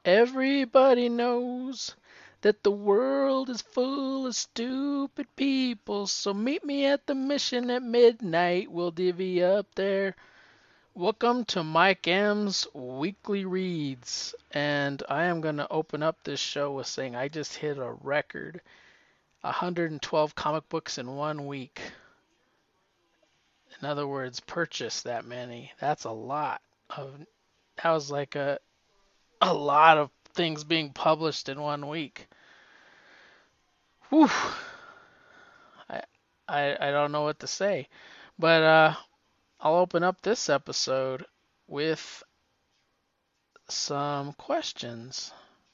Everybody knows that the world is full of stupid people. So meet me at the mission at midnight. We'll divvy up there. Welcome to Mike M's Weekly Reads. And I am going to open up this show with saying I just hit a record 112 comic books in 1 week. In other words, purchase that many. That's a lot of that was like a lot of things being published in 1 week. Whew. I, I don't know what to say. But I'll open up this episode with some questions.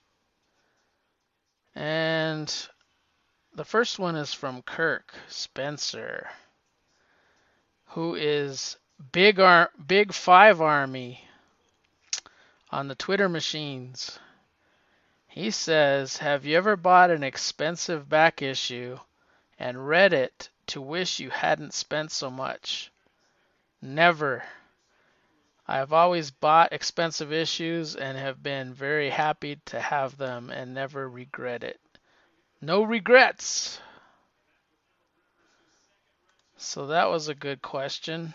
And the first one is from Kirk Spencer, who is Big Five Army on the Twitter machines. He says, "Have you ever bought an expensive back issue and read it to wish you hadn't spent so much?" Never. I've always bought expensive issues and have been very happy to have them and never regret it. No regrets. So that was a good question.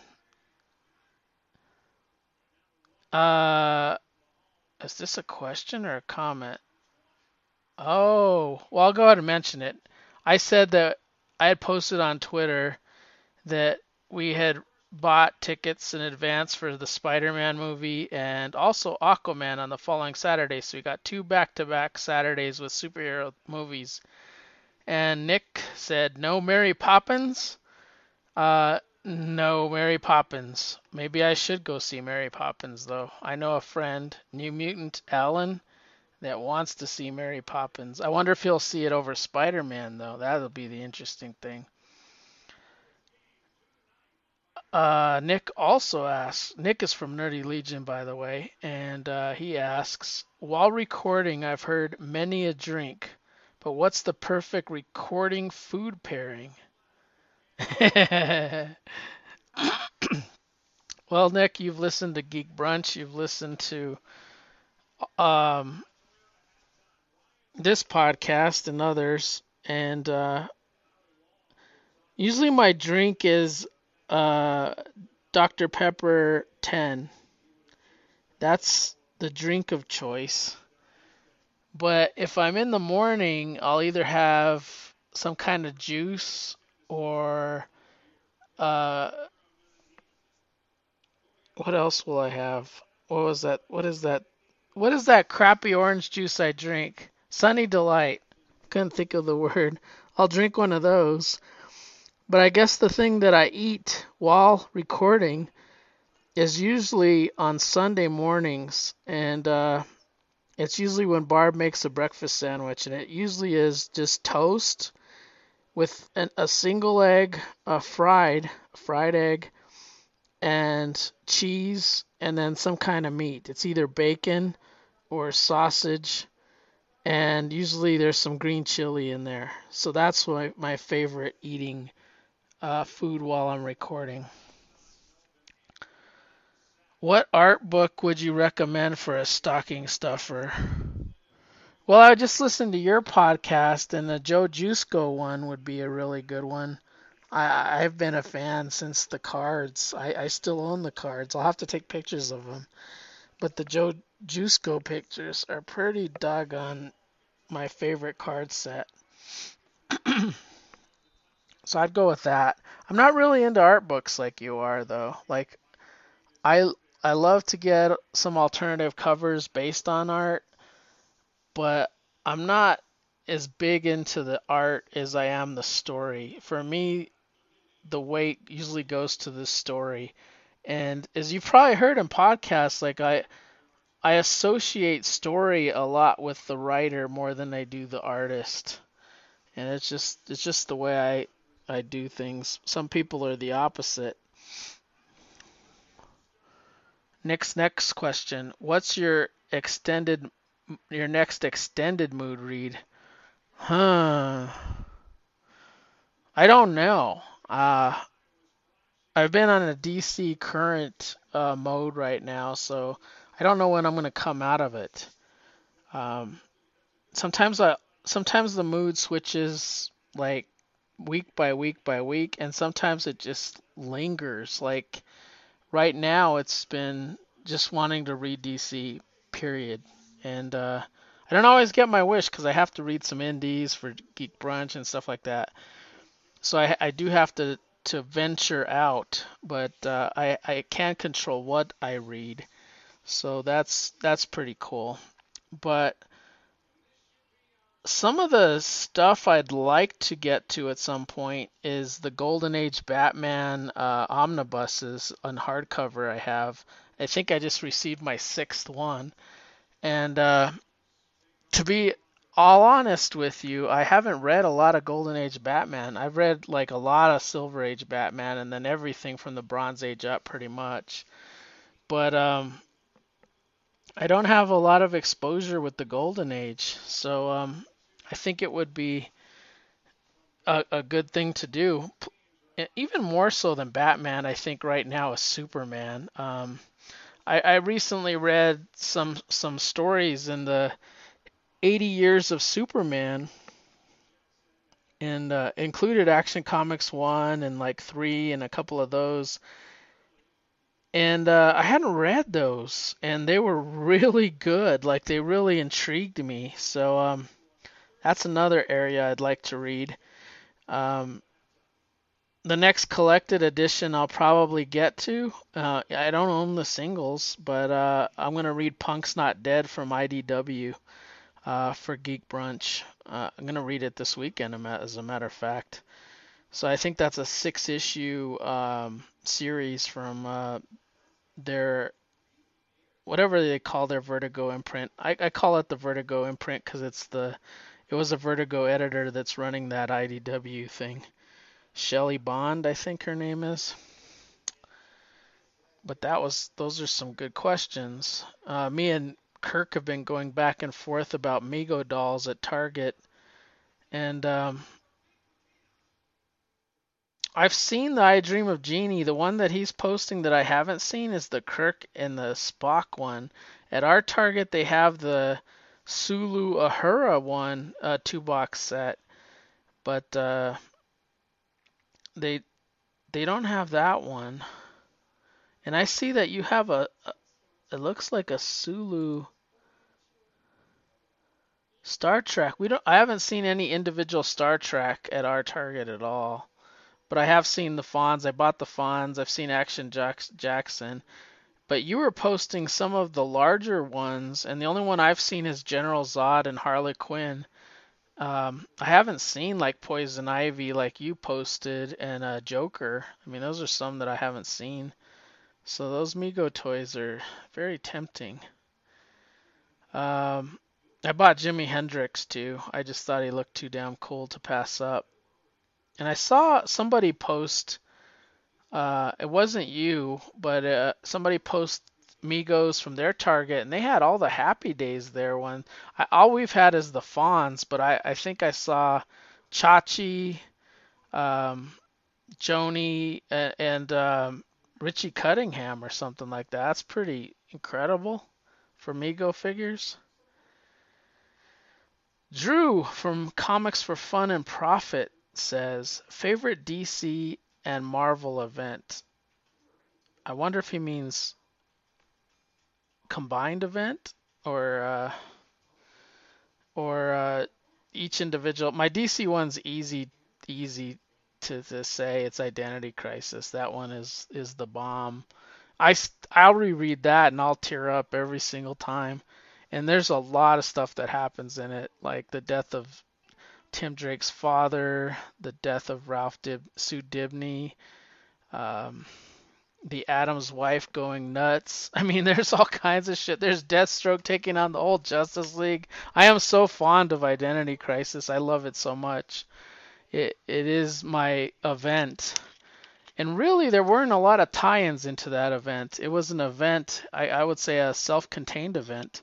Uh, is this a question or a comment? Oh, well, I'll go ahead and mention it. I said that I had posted on Twitter that we had bought tickets in advance for the Spider-Man movie and also Aquaman on the following Saturday. So we got two back-to-back Saturdays with superhero movies. And Nick said, "No Mary Poppins?" No Mary Poppins. Maybe I should go see Mary Poppins, though. I know a friend, New Mutant Alan, that wants to see Mary Poppins. I wonder if he'll see it over Spider-Man, though. That'll be the interesting thing. Nick also asks, Nick is from Nerdy Legion, by the way, and he asks, while recording, I've heard many a drink, but what's the perfect recording food pairing? Well, Nick, you've listened to Geek Brunch, you've listened to um, this podcast and others, and usually my drink is uh, Dr. Pepper 10. That's the drink of choice. But if I'm in the morning, I'll either have some kind of juice or uh, what else will I have? What was that? What is that? What is that crappy orange juice I drink? Sunny Delight. Couldn't think of the word. I'll drink one of those. But I guess the thing that I eat while recording is usually on Sunday mornings, and it's usually when Barb makes a breakfast sandwich, and it usually is just toast with a single egg, a fried egg, and cheese, and then some kind of meat. It's either bacon or sausage, and usually there's some green chili in there. So that's my favorite eating food while I'm recording. What art book would you recommend for a stocking stuffer? Well, I just listened to your podcast, and the Joe Jusko one would be a really good one. I've been a fan since the cards. I still own the cards. I'll have to take pictures of them. But the Joe Jusko pictures are pretty doggone my favorite card set. So I'd go with that. I'm not really into art books like you are, though. Like I I love to get some alternative covers based on art, but I'm not as big into the art as I am the story. For me, the weight usually goes to the story. And as you've probably heard in podcasts, like I associate story a lot with the writer more than I do the artist. And it's just the way I do things. Some people are the opposite. Next question. What's your next extended mood read? Huh. I don't know. I've been on a DC current mode right now, so I don't know when I'm gonna come out of it. Um, sometimes I sometimes the mood switches like week by week by week, and sometimes it just lingers. Like right now, it's been just wanting to read DC, period. And I don't always get my wish because I have to read some indies for Geek Brunch and stuff like that. So I do have to venture out, but I can control what I read. So that's pretty cool. But some of the stuff I'd like to get to at some point is the Golden Age Batman omnibuses on hardcover I have. I think I just received my sixth one. And to be all honest with you, I haven't read a lot of Golden Age Batman. I've read like a lot of Silver Age Batman and then everything from the Bronze Age up pretty much. But I don't have a lot of exposure with the Golden Age. So I think it would be a good thing to do. Even more so than Batman, I think right now is Superman. I recently read some stories in the 80 years of Superman, and included Action Comics 1 and like 3 and a couple of those. And I hadn't read those, and they were really good. Like they really intrigued me. So that's another area I'd like to read. Um, the next collected edition I'll probably get to. I don't own the singles, but I'm gonna read Punk's Not Dead from IDW for Geek Brunch. I'm gonna read it this weekend, as a matter of fact. So I think that's a six-issue series from their whatever they call their Vertigo imprint. I call it the Vertigo imprint because it was a Vertigo editor that's running that IDW thing. Shelley Bond, I think her name is. But those are some good questions. Me and Kirk have been going back and forth about Mego dolls at Target, and I've seen the I Dream of Jeannie. The one that he's posting that I haven't seen is the Kirk and the Spock one. At our Target, they have the Sulu Ahura one, two-box set, but they they don't have that one. And I see that you have it looks like a Sulu Star Trek. I haven't seen any individual Star Trek at our Target at all. But I have seen the Fonz. I bought the Fonz. I've seen Jackson. But you were posting some of the larger ones, and the only one I've seen is General Zod and Harley Quinn. I haven't seen like Poison Ivy like you posted and Joker. I mean, those are some that I haven't seen. So those Mego toys are very tempting. Um, I bought Jimi Hendrix too. I just thought he looked too damn cool to pass up. And I saw somebody post, it wasn't you, but somebody post Migos from their Target, and they had all the Happy Days there. All we've had is the Fonz, but I think I saw Chachi, um, Joni, and Richie Cunningham or something like that. That's pretty incredible for Migo figures. Drew from Comics for Fun and Profit says, favorite DC and Marvel event. I wonder if he means combined event or each individual. My DC one's easy to say. It's Identity Crisis. That one is the bomb. I'll reread that and I'll tear up every single time. And there's a lot of stuff that happens in it, like the death of Tim Drake's father, the death of Sue Dibney, um, the Adams wife going nuts. I mean, there's all kinds of shit. There's Deathstroke taking on the whole Justice League. I am so fond of Identity Crisis. I love it so much. It is my event. And really, there weren't a lot of tie-ins into that event. It was an event, I would say a self-contained event.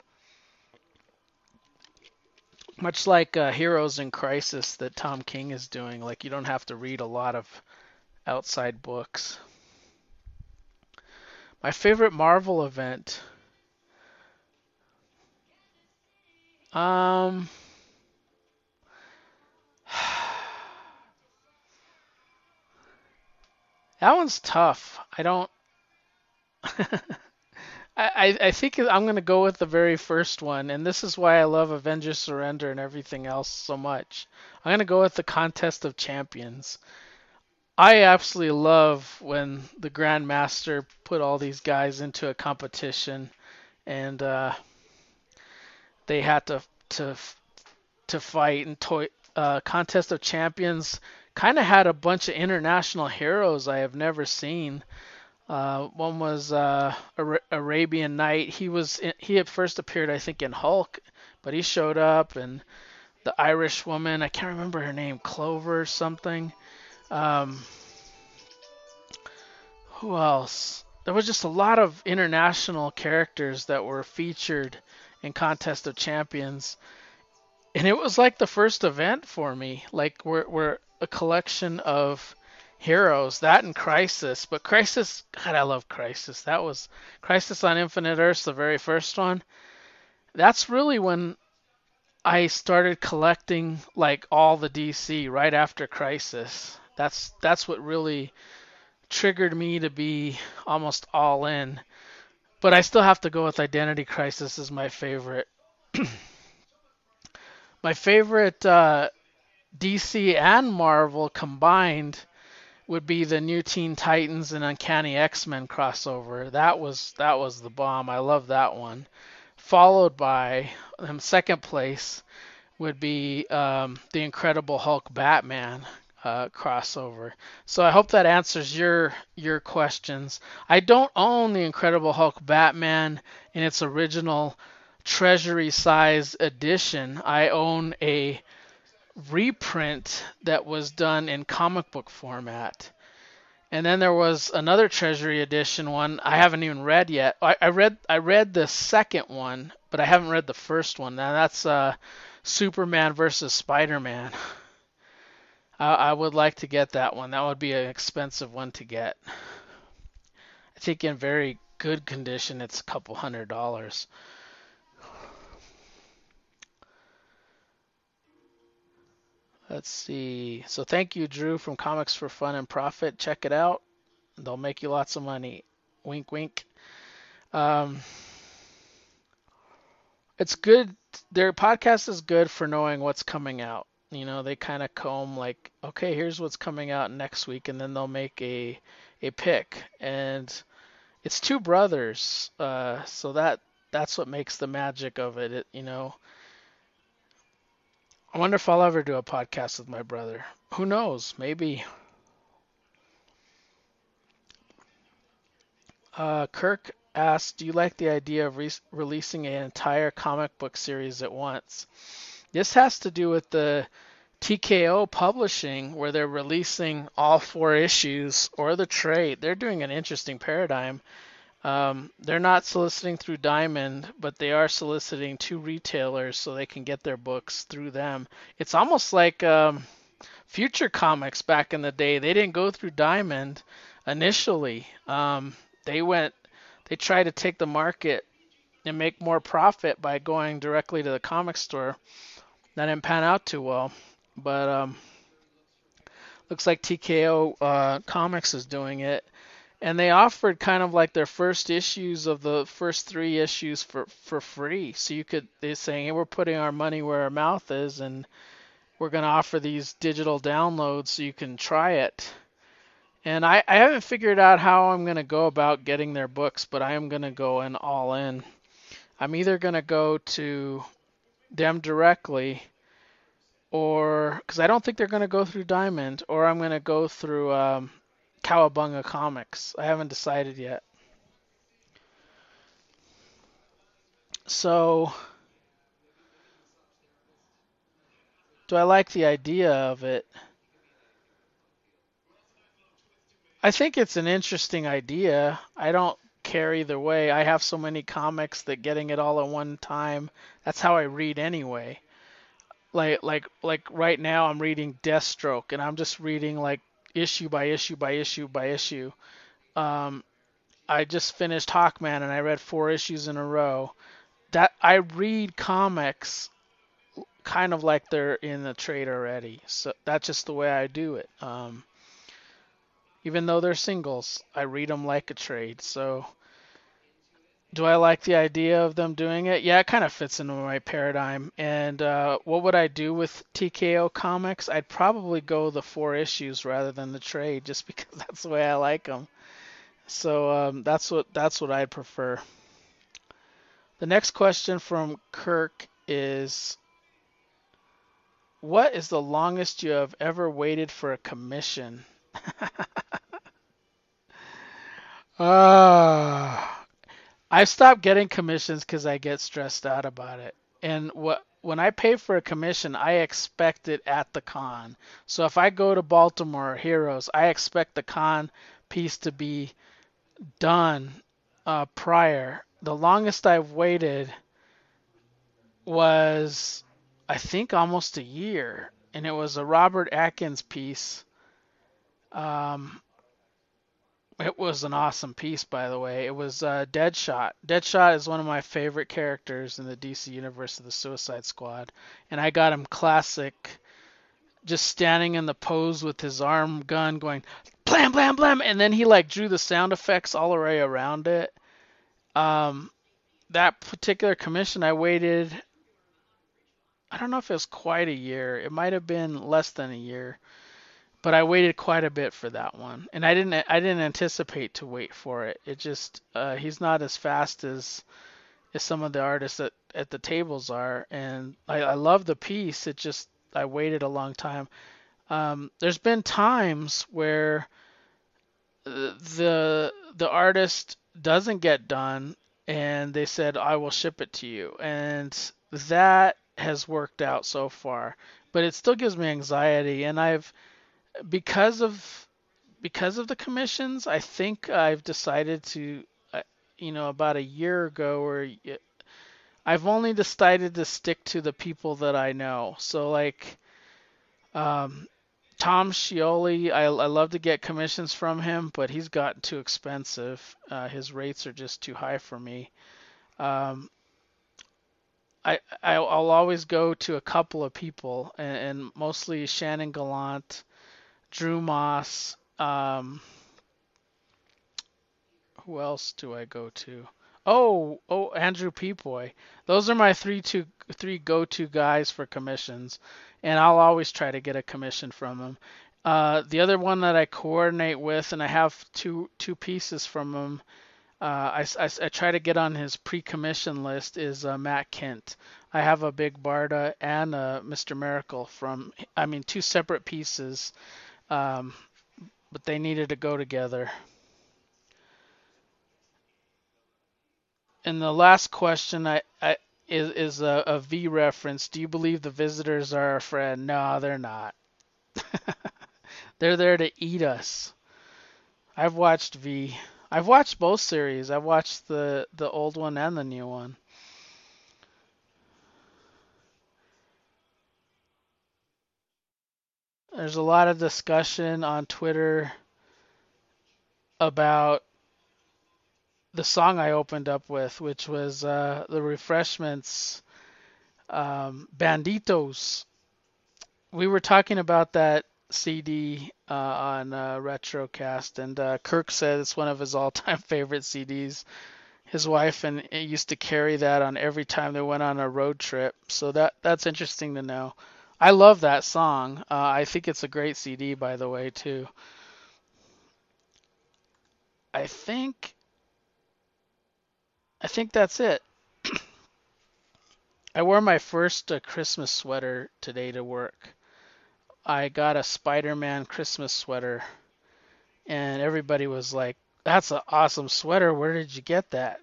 Much like Heroes in Crisis that Tom King is doing. Like, you don't have to read a lot of outside books. My favorite Marvel event. Um, that one's tough. I don't. I think I'm gonna go with the very first one, and this is why I love Avengers Surrender and everything else so much. I'm gonna go with the Contest of Champions. I absolutely love when the Grandmaster put all these guys into a competition, and they had to to fight and Contest of Champions kind of had a bunch of international heroes I have never seen. One was Arabian Knight. He had first appeared I think in Hulk, but he showed up, and the Irish woman, I can't remember her name, Clover something. Um, who else? There was just a lot of international characters that were featured in Contest of Champions, and it was like the first event for me. Like we're a collection of heroes, that and Crisis. But Crisis, God, I love Crisis. That was Crisis on Infinite Earths, the very first one. That's really when I started collecting like all the DC right after Crisis. That's what really triggered me to be almost all in. But I still have to go with Identity Crisis as my favorite. My favorite DC and Marvel combined would be the New Teen Titans and Uncanny X-Men crossover. That was the bomb. I love that one. Followed by second place would be the Incredible Hulk Batman crossover. So I hope that answers your questions. I don't own the Incredible Hulk Batman in its original treasury size edition. I own a reprint that was done in comic book format. And then there was another Treasury Edition one I haven't even read yet. I read the second one, but I haven't read the first one. Now that's Superman versus Spider-Man. I would like to get that one. That would be an expensive one to get. I think in very good condition it's a couple $100. Let's see. So thank you, Drew, from Comics for Fun and Profit. Check it out. They'll make you lots of money. Wink, wink. Um, it's good. Their podcast is good for knowing what's coming out. You know, they kind of comb like, okay, here's what's coming out next week, and then they'll make a pick. And it's two brothers, so that's what makes the magic of it. I wonder if I'll ever do a podcast with my brother. Who knows? Maybe. Kirk asked, "Do you like the idea of releasing an entire comic book series at once?" This has to do with the TKO Publishing, where they're releasing all four issues, or the trade. They're doing an interesting paradigm. They're not soliciting through Diamond, but they are soliciting to retailers so they can get their books through them. It's almost like Future Comics back in the day. They didn't go through Diamond initially. They went, they tried to take the market and make more profit by going directly to the comic store. That didn't pan out too well, but looks like TKO Comics is doing it, and they offered kind of like their first issues of the first three issues for free. So they're saying, hey, we're putting our money where our mouth is, and we're going to offer these digital downloads so you can try it. And I haven't figured out how I'm going to go about getting their books, but I am going to go in all in. I'm either going to go to them directly, or because I don't think they're going to go through Diamond, or I'm going to go through Cowabunga Comics. I haven't decided yet. So, do I like the idea of it? I think it's an interesting idea. I don't care either way. I have so many comics that getting it all at one time, that's how I read anyway. Like right now I'm reading Deathstroke, and I'm just reading like issue by issue by issue by issue. Um, I just finished Hawkman and I read 4 issues in a row. That I read comics kind of like they're in the trade already. So that's just the way I do it. Even though they're singles, I read them like a trade. So do I like the idea of them doing it? Yeah, it kind of fits into my paradigm. And what would I do with TKO comics? I'd probably go the 4 issues rather than the trade, just because that's the way I like them. So that's what I'd prefer. The next question from Kirk is, what is the longest you have ever waited for a commission? Ah, I've stopped getting commissions because I get stressed out about it. And when I pay for a commission, I expect it at the con. So if I go to Baltimore Heroes, I expect the con piece to be done prior. The longest I've waited was, I think, almost a year, and it was a Robert Atkins piece. Um, it was an awesome piece, by the way. It was Deadshot. Deadshot is one of my favorite characters in the DC universe of the Suicide Squad, and I got him classic, just standing in the pose with his arm gun going blam blam blam, and then he like drew the sound effects all the way around it. Um, that particular commission, I waited. I don't know if it was quite a year. It might have been less than a year, but I waited quite a bit for that one, and I didn't anticipate to wait for it. It just he's not as fast as some of the artists at the tables are, and I love the piece. It just I waited a long time. There's been times where the artist doesn't get done, and they said I will ship it to you, and that has worked out so far. But it still gives me anxiety, and I've because of because of the commissions, I think I've decided to, about a year ago, or I've only decided to stick to the people that I know. So like um, Tom Scioli, I love to get commissions from him, but he's gotten too expensive. His rates are just too high for me. Um, I'll always go to a couple of people, and mostly Shannon Gallant, Drew Moss. Who else do I go to? Oh, Andrew Peepoy. Those are my three go-to guys for commissions, and I'll always try to get a commission from them. The other one that I coordinate with, and I have two pieces from him. I try to get on his pre-commission list is Matt Kent. I have a Big Barda and Mr. Miracle from, I mean, two separate pieces, um, but they needed to go together. And the last question is a V reference. Do you believe the visitors are our friend? No, they're not. They're there to eat us. I've watched V. I've watched both series. I've watched the old one and the new one. There's a lot of discussion on Twitter about the song I opened up with, which was the Refreshments, Banditos. We were talking about that CD on Retrocast, and Kirk said it's one of his all-time favorite CDs. His wife and used to carry that on every time they went on a road trip, so that's interesting to know. I love that song. I think it's a great CD, by the way, too. I think I think that's it. I wore my first Christmas sweater today to work. I got a Spider-Man Christmas sweater, and everybody was like, "That's an awesome sweater. Where did you get that?"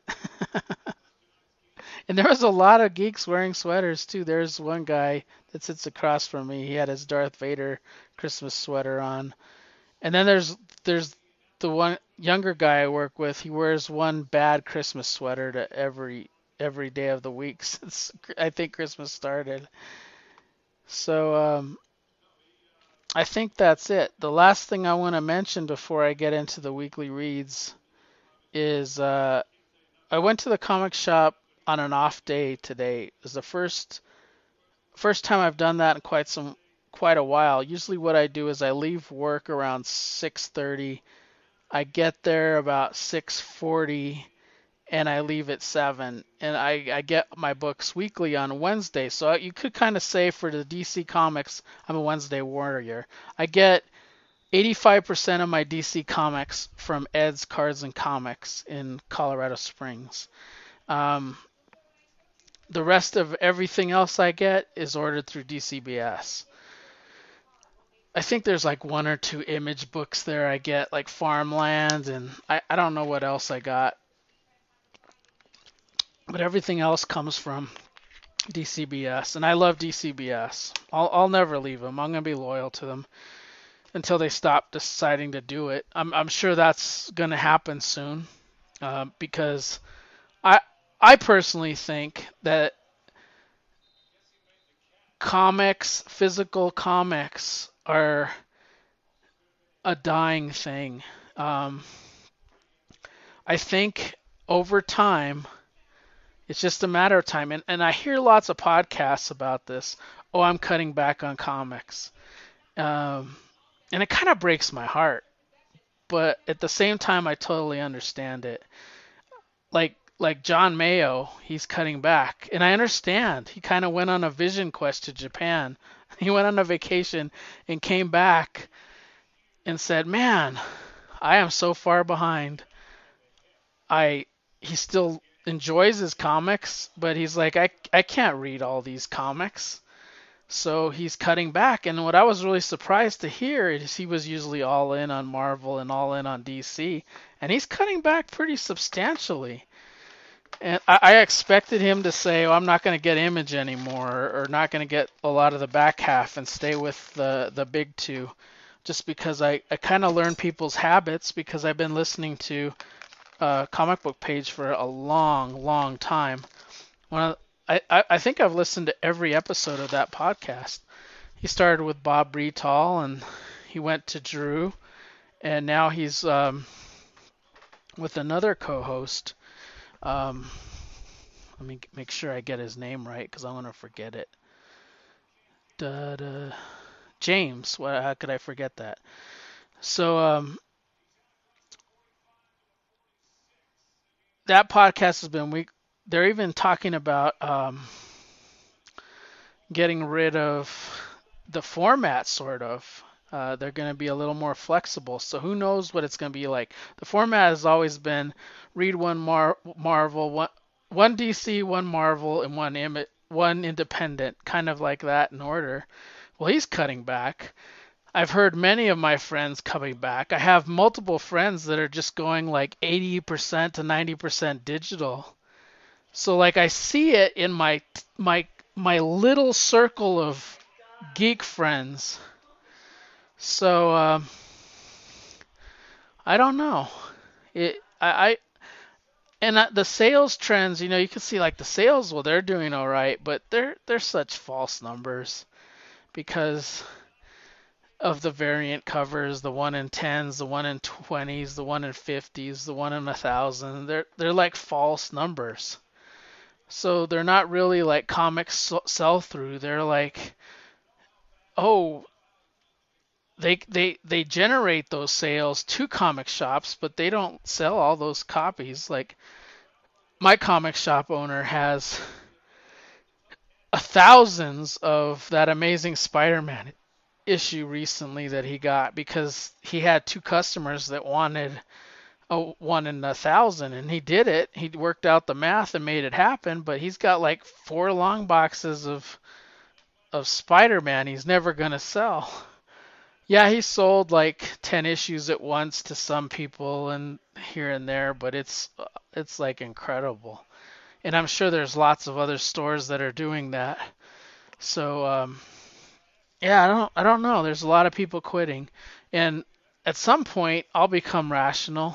And there was a lot of geeks wearing sweaters too. There's one guy that sits across from me. He had his Darth Vader Christmas sweater on. And then there's the one younger guy I work with. He wears one bad Christmas sweater to every day of the week since I think Christmas started. So I think that's it. The last thing I want to mention before I get into the weekly reads is I went to the comic shop on an off day today. It was the first time I've done that in quite a while. Usually what I do is I leave work around 6:30. I get there about 6:40 and I leave at 7. And I get my books weekly on Wednesday. So you could kind of say for the DC Comics, I'm a Wednesday warrior. I get 85% of my DC Comics from Ed's Cards and Comics in Colorado Springs. Um, the rest of everything else I get is ordered through DCBS. I think there's like one or two image books there I get, like Farmland, and I don't know what else I got. But everything else comes from DCBS, and I love DCBS. I'll never leave them. I'm gonna be loyal to them until they stop deciding to do it. I'm sure that's gonna happen soon, because I I personally think that physical comics, are a dying thing. Um, I think over time, it's just a matter of time. And I hear lots of podcasts about this. Oh, I'm cutting back on comics. Um, and it kind of breaks my heart. But at the same time, I totally understand it. Like John Mayo, he's cutting back. And I understand. He kind of went on a vision quest to Japan. He went on a vacation and came back and said, "Man, I am so far behind. I He still enjoys his comics, but he's like, I can't read all these comics." So he's cutting back. And what I was really surprised to hear is he was usually all in on Marvel and all in on DC, and he's cutting back pretty substantially. And I expected him to say, "Oh, I'm not going to get Image anymore, or not going to get a lot of the back half and stay with the big two," just because I kind of learned people's habits because I've been listening to Comic Book Page for a long, long time. One of, I think I've listened to every episode of that podcast. He started with Bob Bretal, and he went to Drew, and now he's with another co-host. Um, Let me make sure I get his name right because I'm gonna forget it. Da, James. How could I forget that? So that podcast has been weak. They're even talking about getting rid of the format, sort of. They're going to be a little more flexible. So who knows what it's going to be like. The format has always been read one Marvel, one DC, one Marvel, and one independent, kind of like that in order. Well, he's cutting back. I've heard many of my friends coming back. I have multiple friends that are just going like 80% to 90% digital. So like I see it in my little circle of geek friends. So I don't know. It I and the sales trends, you can see like the sales, well, they're doing all right, but they're such false numbers because of the variant covers, the 1 in 10s, the 1 in 20s, the 1 in 50s, the 1 in 1,000. They're like false numbers. So they're not really like comic sell through. They're like, oh, they generate those sales to comic shops, but they don't sell all those copies. Like my comic shop owner has thousands of that Amazing Spider-Man issue recently that he got because he had two customers that wanted a 1 in 1,000, and he did it. He worked out the math and made it happen, but he's got like 4 long boxes of Spider-Man he's never going to sell. Yeah, he sold like 10 issues at once to some people and here and there, but it's like incredible. And I'm sure there's lots of other stores that are doing that. So yeah, I don't know. There's a lot of people quitting, and at some point I'll become rational.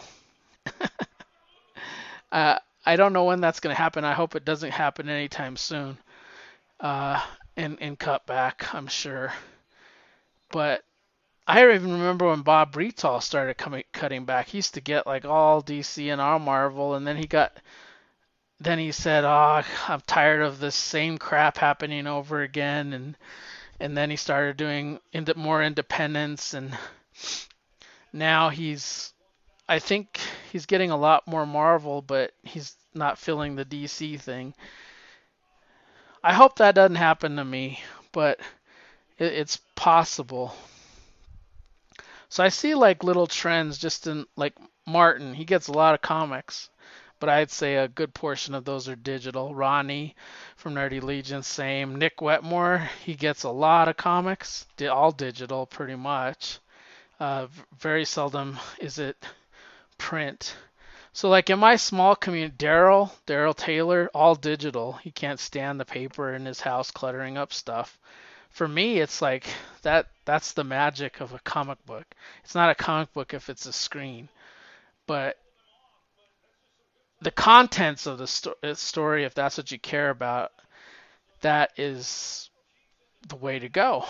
I don't know when that's going to happen. I hope it doesn't happen anytime soon. Uh, and cut back, I'm sure. But I even remember when Bob Bretal started cutting back. He used to get like all DC and all Marvel, and then he got then he said, "Oh, I'm tired of this same crap happening over again," and then he started doing more independence, and now I think he's getting a lot more Marvel, but he's not feeling the DC thing. I hope that doesn't happen to me, but it's possible. So I see like little trends just in like Martin, he gets a lot of comics, but I'd say a good portion of those are digital. Ronnie from Nerdy Legion, same. Nick Wetmore, he gets a lot of comics, all digital pretty much. Very seldom is it print. So like in my small community, Daryl Taylor, all digital. He can't stand the paper in his house cluttering up stuff. For me, it's like that's the magic of a comic book. It's not a comic book if it's a screen, but the contents of the story, if that's what you care about, that is the way to go.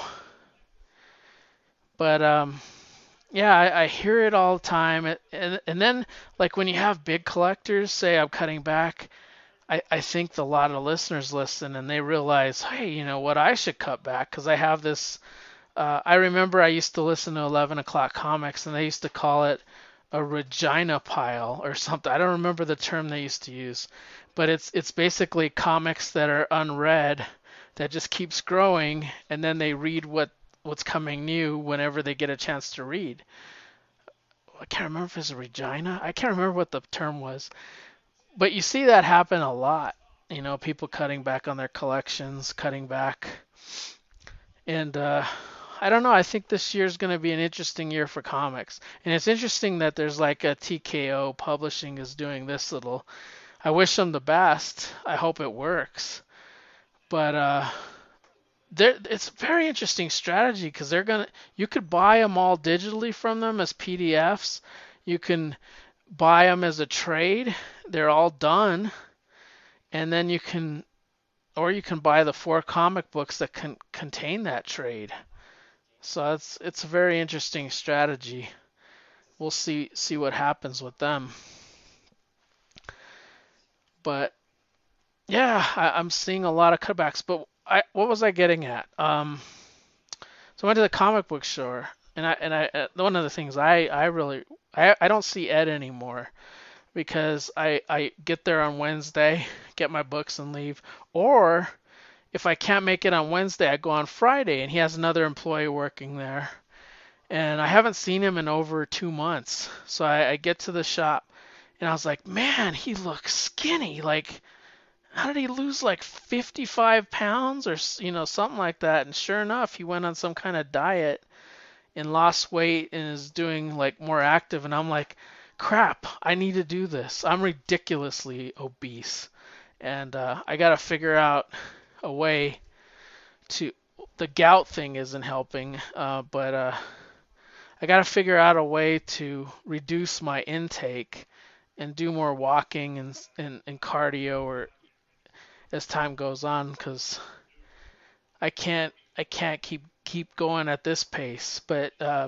But yeah, I hear it all the time, and then like when you have big collectors say I'm cutting back, I think a lot of listeners listen and they realize, hey, you know what, I should cut back because I have this. I remember I used to listen to 11 o'clock comics and they used to call it a Regina pile or something. I don't remember the term they used to use, but it's basically comics that are unread that just keeps growing, and then they read what's coming new whenever they get a chance to read. I can't remember if it's a Regina. I can't remember what the term was, but you see that happen a lot. You know, people cutting back on their collections, cutting back, and I don't know. I think this year is going to be an interesting year for comics, and it's interesting that there's like a TKO Publishing is doing this little. I wish them the best. I hope it works, but it's a very interesting strategy because you could buy them all digitally from them as PDFs. You can buy them as a trade. They're all done, and then you can buy the 4 comic books that can contain that trade. So it's a very interesting strategy. We'll see what happens with them. But yeah, I'm seeing a lot of cutbacks. But what was I getting at? So I went to the comic book store, and one of the things I really I don't see Ed anymore because I get there on Wednesday, get my books and leave, or if I can't make it on Wednesday, I go on Friday, and he has another employee working there. And I haven't seen him in over 2 months. So I get to the shop, and I was like, man, he looks skinny. Like, how did he lose like 55 pounds or something like that? And sure enough, he went on some kind of diet and lost weight and is doing like more active. And I'm like, crap, I need to do this. I'm ridiculously obese, and I got to figure out a way to. The gout thing isn't helping, but I got to figure out a way to reduce my intake and do more walking and cardio or as time goes on because I can't keep going at this pace. But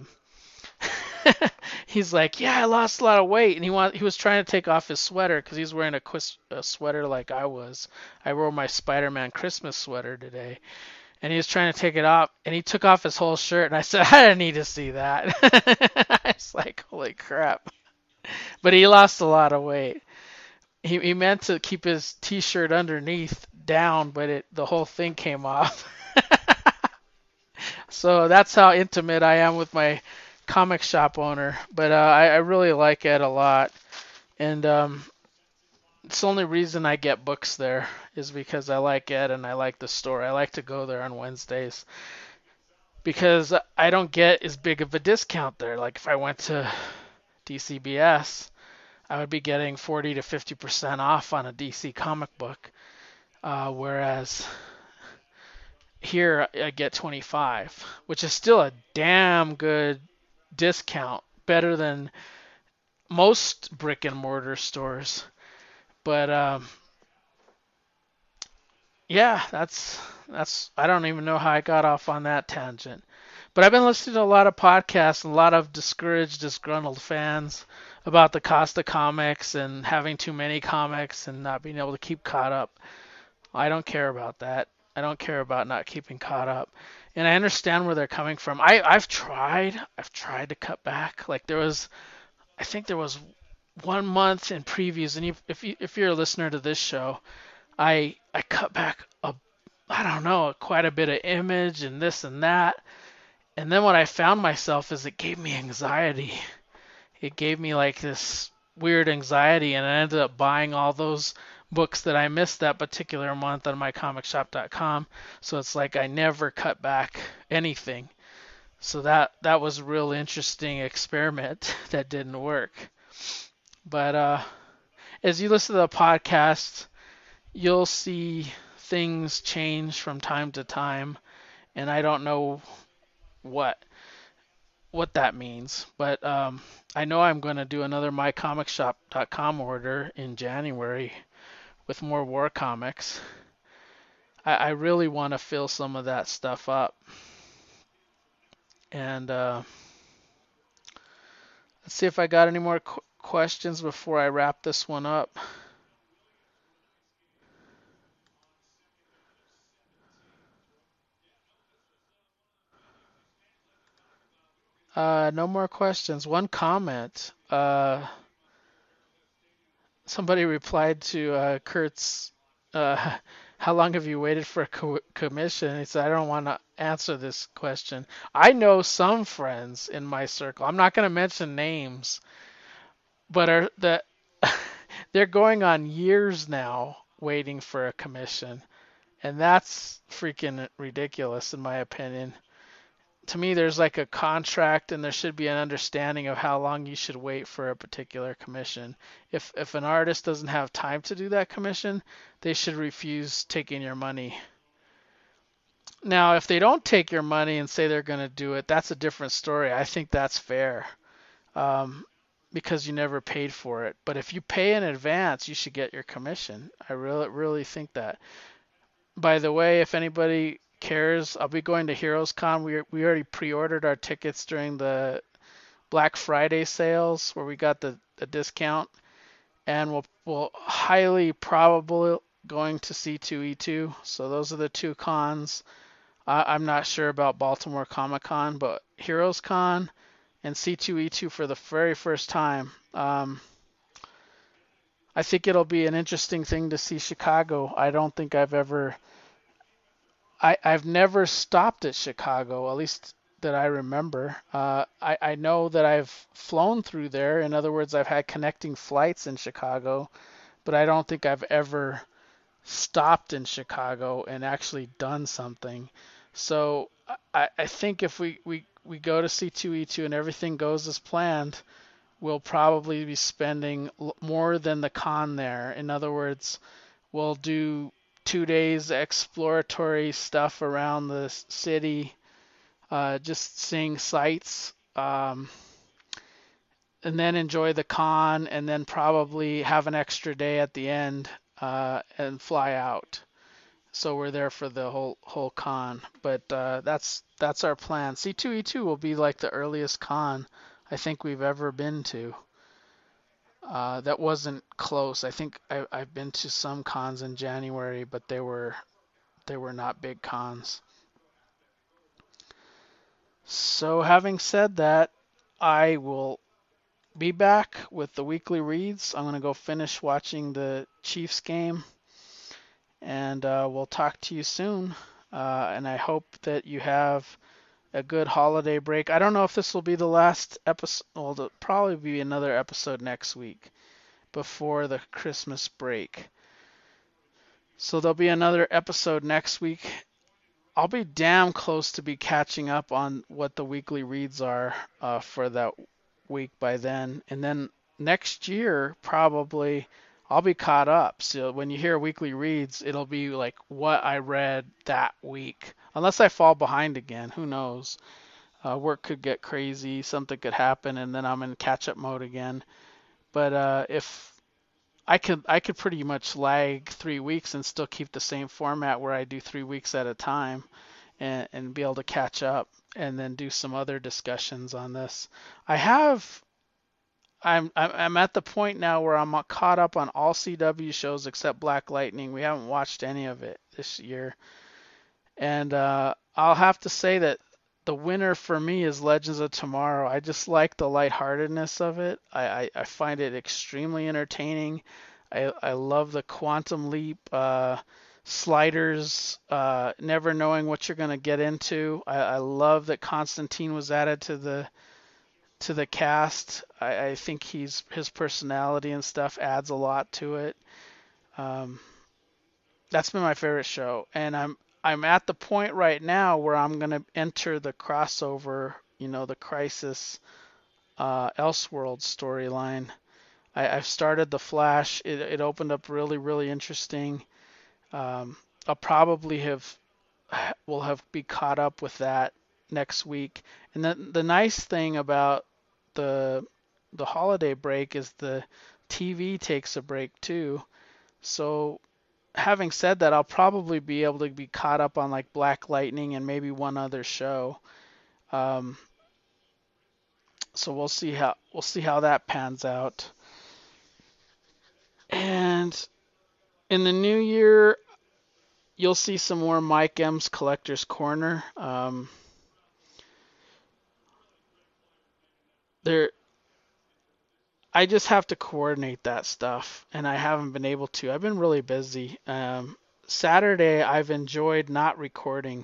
he's like, yeah, I lost a lot of weight, and he was trying to take off his sweater because he's wearing a sweater like I was. I wore my Spider-Man Christmas sweater today, and he was trying to take it off, and he took off his whole shirt, and I said, I didn't need to see that. It's like, holy crap. But he lost a lot of weight. He meant to keep his t-shirt underneath down, but the whole thing came off. So that's how intimate I am with my comic shop owner. But I really like Ed a lot. And it's the only reason I get books there is because I like Ed and I like the store. I like to go there on Wednesdays because I don't get as big of a discount there. Like if I went to DCBS, I would be getting 40 to 50% off on a DC comic book, whereas here I get 25, which is still a damn good discount, better than most brick and mortar stores. But yeah, that's I don't even know how I got off on that tangent. But I've been listening to a lot of podcasts and a lot of discouraged, disgruntled fans about the cost of comics and having too many comics and not being able to keep caught up. I don't care about that. I don't care about not keeping caught up. And I understand where they're coming from. I've tried to cut back. Like I think there was 1 month in previews, and if you're a listener to this show, I cut back I don't know, quite a bit of image and this and that. And then what I found myself is it gave me anxiety. It gave me like this weird anxiety, and I ended up buying all those books that I missed that particular month on mycomicshop.com. So it's like I never cut back anything. So that was a real interesting experiment that didn't work. But as you listen to the podcast, you'll see things change from time to time, and I don't know what what that means, but I know I'm going to do another mycomicshop.com order in January with more war comics. I really want to fill some of that stuff up, and let's see if I got any more questions before I wrap this one up. No more questions. One comment. Somebody replied to Kurt's, uh, how long have you waited for a commission? He said, I don't want to answer this question. I know some friends in my circle. I'm not going to mention names, but they're going on years now waiting for a commission, and that's freaking ridiculous in my opinion. To me, there's like a contract, and there should be an understanding of how long you should wait for a particular commission. If an artist doesn't have time to do that commission, they should refuse taking your money. Now, if they don't take your money and say they're going to do it, that's a different story. I think that's fair, um, because you never paid for it. But if you pay in advance, you should get your commission. I really think that. By the way, if anybody cares, I'll be going to Heroes Con. We already pre-ordered our tickets during the Black Friday sales where we got the discount, and we'll highly probably going to C2E2. So those are the two cons. I'm not sure about Baltimore Comic Con, but Heroes Con and C2E2 for the very first time. I think it'll be an interesting thing to see Chicago. I don't think I've never stopped at Chicago, at least that I remember. I know that I've flown through there. In other words, I've had connecting flights in Chicago, but I don't think I've ever stopped in Chicago and actually done something. So I think if we go to C2E2 and everything goes as planned, we'll probably be spending more than the con there. In other words, we'll do 2 days exploratory stuff around the city, just seeing sights, and then enjoy the con, and then probably have an extra day at the end and fly out. So we're there for the whole con. But that's our plan. C2E2 will be like the earliest con I think we've ever been to. That wasn't close. I think I've been to some cons in January, but they were not big cons. So having said that, I will be back with the weekly reads. I'm going to go finish watching the Chiefs game, and we'll talk to you soon. And I hope that you have a good holiday break. I don't know if this will be the last episode. Well, there'll probably be another episode next week before the Christmas break. So there'll be another episode next week. I'll be damn close to be catching up on what the weekly reads are for that week by then. And then next year, probably, I'll be caught up. So when you hear weekly reads, it'll be like what I read that week. Unless I fall behind again, who knows? Work could get crazy, something could happen, and then I'm in catch-up mode again. But if I could pretty much lag 3 weeks and still keep the same format where I do 3 weeks at a time and be able to catch up and then do some other discussions on this. I have I'm at the point now where I'm caught up on all CW shows except Black Lightning. We haven't watched any of it this year, and I'll have to say that the winner for me is Legends of Tomorrow. I just like the lightheartedness of it. I find it extremely entertaining. I love the quantum leap sliders, never knowing what you're going to get into. I love that Constantine was added to the cast. I think his personality and stuff adds a lot to it. Um, that's been my favorite show, and I'm at the point right now where I'm gonna enter the crossover, the Crisis Elseworld storyline. I've started the Flash. It opened up really really interesting. I'll probably will have be caught up with that next week. And the nice thing about the the holiday break is the TV takes a break too. So having said that, I'll probably be able to be caught up on like Black Lightning and maybe one other show. Um, so we'll see how that pans out. And in the new year, you'll see some more Mike M's Collector's Corner. There, I just have to coordinate that stuff, and I haven't been able to. I've been really busy. Saturday, I've enjoyed not recording.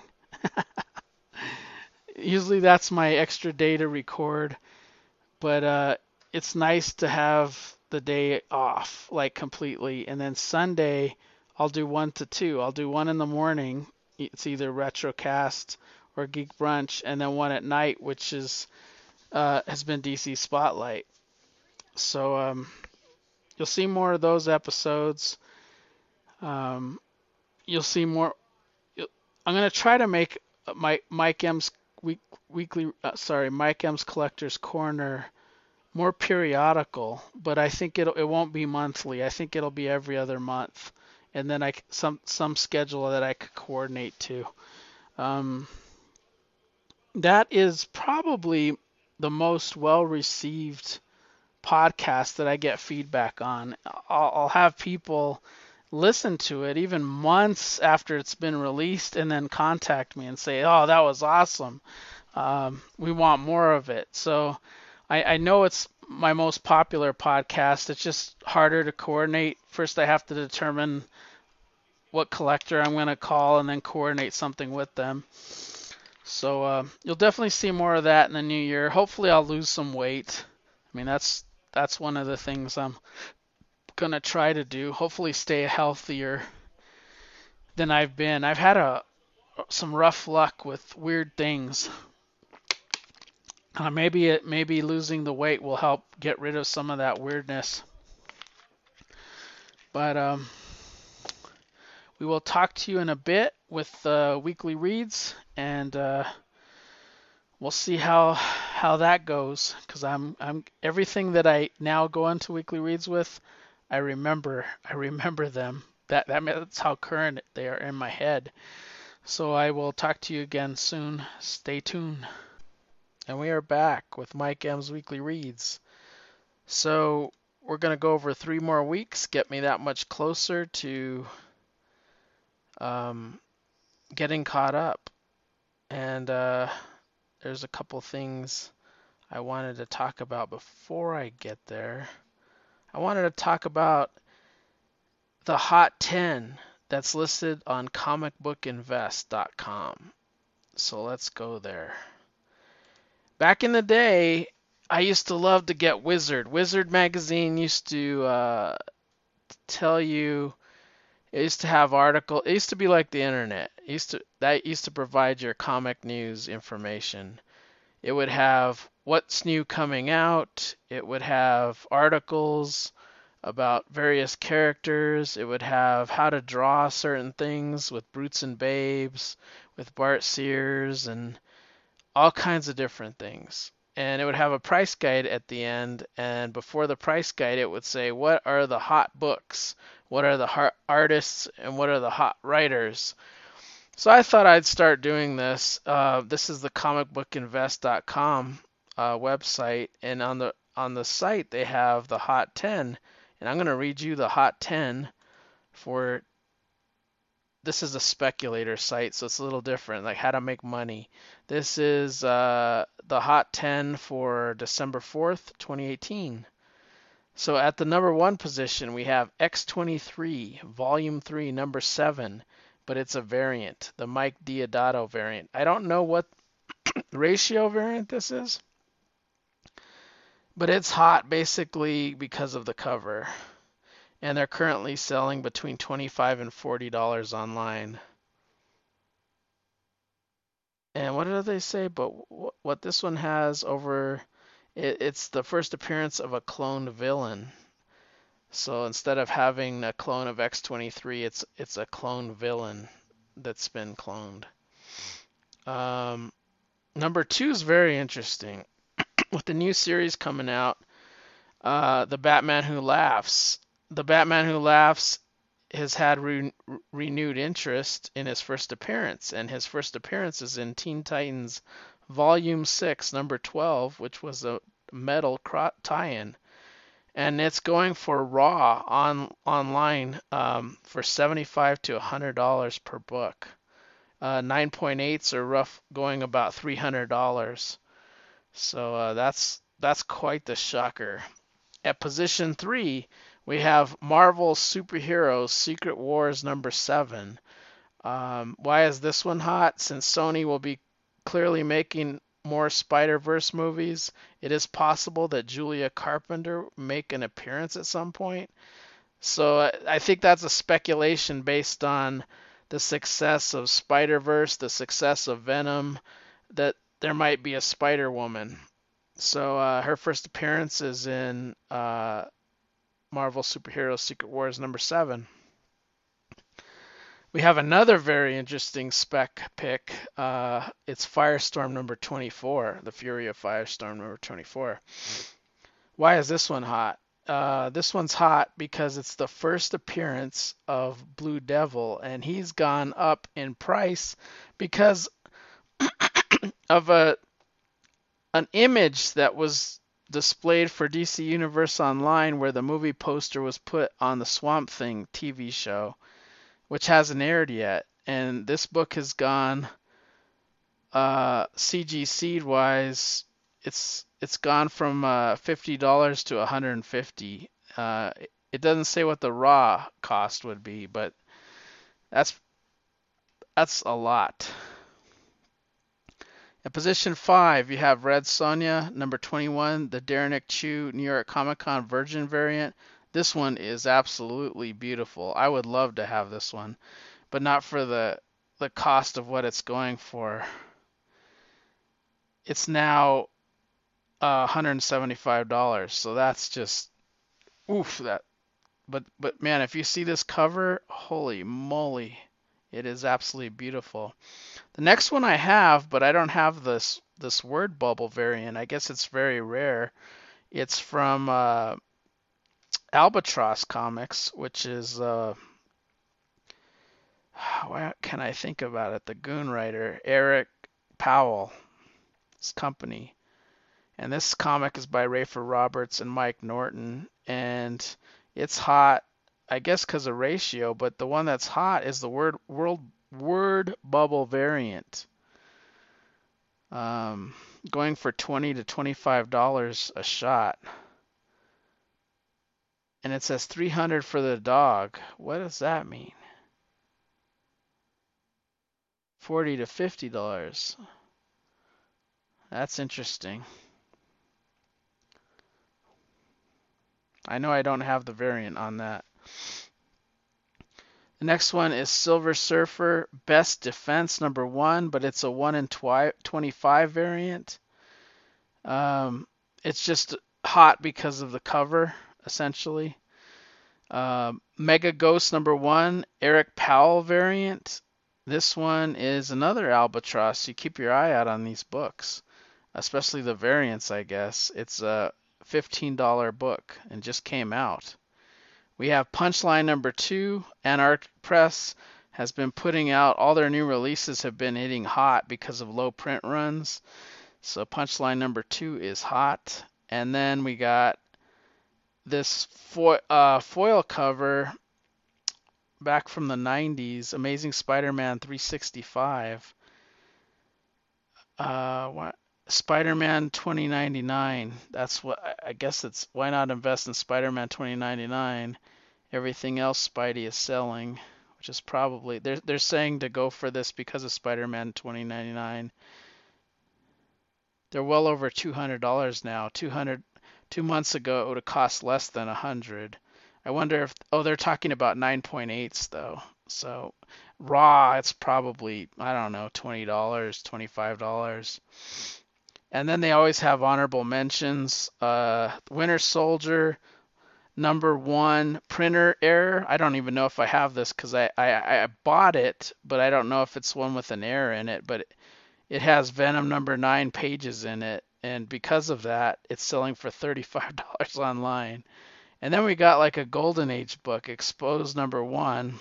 Usually that's my extra day to record, but it's nice to have the day off, like completely. And then Sunday, I'll do 1 to 2. I'll do one in the morning. It's either Retrocast or Geek Brunch, and then one at night, which is has been DC Spotlight. So you'll see more of those episodes. Um, you'll see more. I'm gonna try to make Mike M's weekly, Mike M's Collector's Corner more periodical, but I think it won't be monthly. I think it'll be every other month, and then some schedule that I could coordinate to. Um, that is probably the most well received podcast that I get feedback on. I'll have people listen to it even months after it's been released and then contact me and say, "Oh, that was awesome. We want more of it." So I know it's my most popular podcast. It's just harder to coordinate. First, I have to determine what collector I'm going to call and then coordinate something with them. So you'll definitely see more of that in the new year. Hopefully, I'll lose some weight. I mean, that's one of the things I'm gonna try to do. Hopefully, stay healthier than I've been. I've had some rough luck with weird things. Maybe losing the weight will help get rid of some of that weirdness. But we will talk to you in a bit with weekly reads, and we'll see how that goes. Because I'm everything that I now go into weekly reads with, I remember them. That's how current they are in my head. So I will talk to you again soon. Stay tuned. And we are back with Mike M's Weekly Reads. So we're going to go over 3 more weeks, get me that much closer to getting caught up. And there's a couple things I wanted to talk about before I get there. I wanted to talk about the Hot 10 that's listed on comicbookinvest.com. So let's go there. Back in the day, I used to love to get Wizard. Wizard magazine used to tell you, it used to have articles. It used to be like the internet. That used to provide your comic news information. It would have what's new coming out. It would have articles about various characters. It would have how to draw certain things with Brutes and Babes, with Bart Sears, and all kinds of different things. And it would have a price guide at the end, and before the price guide it would say what are the hot books, what are the hot artists, and what are the hot writers. So I thought I'd start doing this. This is the comicbookinvest.com website, and on the site they have the Hot 10, and I'm going to read you the Hot 10 for this is a speculator site, so it's a little different, like how to make money. This is the Hot 10 for December 4th, 2018. So at the number one position, we have X23, Volume 3, number 7, but it's a variant, the Mike Diodato variant. I don't know what ratio variant this is, but it's hot basically because of the cover. And they're currently selling between $25 and $40 online. And what did they say? But what this one has over, it's the first appearance of a cloned villain. So instead of having a clone of X23, it's a clone villain that's been cloned. Number 2 is very interesting. With the new series coming out, The Batman Who Laughs. The Batman Who Laughs has had renewed interest in his first appearance, and his first appearance is in Teen Titans Volume 6, number 12, which was a metal tie-in. And it's going for raw online for $75 to $100 per book. 9.8s are rough going about $300. So that's quite the shocker. At position 3, we have Marvel Superheroes Secret Wars number 7. Why is this one hot? Since Sony will be clearly making more Spider-Verse movies, it is possible that Julia Carpenter make an appearance at some point. So I think that's a speculation based on the success of Spider-Verse, the success of Venom, that there might be a Spider-Woman. So her first appearance is in Marvel Superheroes Secret Wars number 7. We have another very interesting spec pick. It's Firestorm number 24, The Fury of Firestorm number 24. Why is this one hot? This one's hot because it's the first appearance of Blue Devil, and he's gone up in price because of an image that was displayed for DC Universe Online where the movie poster was put on the Swamp Thing TV show, which hasn't aired yet. And this book has gone CG Seed wise, it's gone from $50 to $150. It doesn't say what the raw cost would be, but that's a lot. At position 5, you have Red Sonja, number 21, the Derenick Chu New York Comic Con Virgin variant. This one is absolutely beautiful. I would love to have this one, but not for the cost of what it's going for. It's now $175, so that's just oof. But man, if you see this cover, holy moly, it is absolutely beautiful. The next one I have, but I don't have this word bubble variant. I guess it's very rare. It's from Albatross Comics, which is what can I think about it? The Goon writer Eric Powell's company, and this comic is by Rafer Roberts and Mike Norton, and it's hot, I guess, because of ratio. But the one that's hot is the word bubble variant, going for $20 to $25 a shot, and it says $300 for the dog. What does that mean? $40 to $50. That's interesting. I know I don't have the variant on that. The next one is Silver Surfer Best Defense number 1, but it's a 1 in 25 variant. It's just hot because of the cover, essentially. Mega Ghost number 1, Eric Powell variant. This one is another Albatross. You keep your eye out on these books, especially the variants, I guess. It's a $15 book and just came out. We have Punchline number 2. Anarch Press has been putting out, all their new releases have been hitting hot because of low print runs. So Punchline number 2 is hot. And then we got this foil cover back from the 90s, Amazing Spider-Man 365. What? Spider-Man 2099. That's what I guess it's why not invest in Spider-Man 2099? Everything else Spidey is selling, which is probably they're saying to go for this because of Spider-Man 2099. They're well over $200 now. 2 months ago it would have cost less than 100. I wonder if they're talking about 9.8s though. So raw it's probably I don't know $20, $25. And then they always have honorable mentions. Winter Soldier #1 printer error. I don't even know if I have this because I bought it, but I don't know if it's one with an error in it. But it has Venom #9 pages in it, and because of that, it's selling for $35 online. And then we got like a Golden Age book, Exposed #1.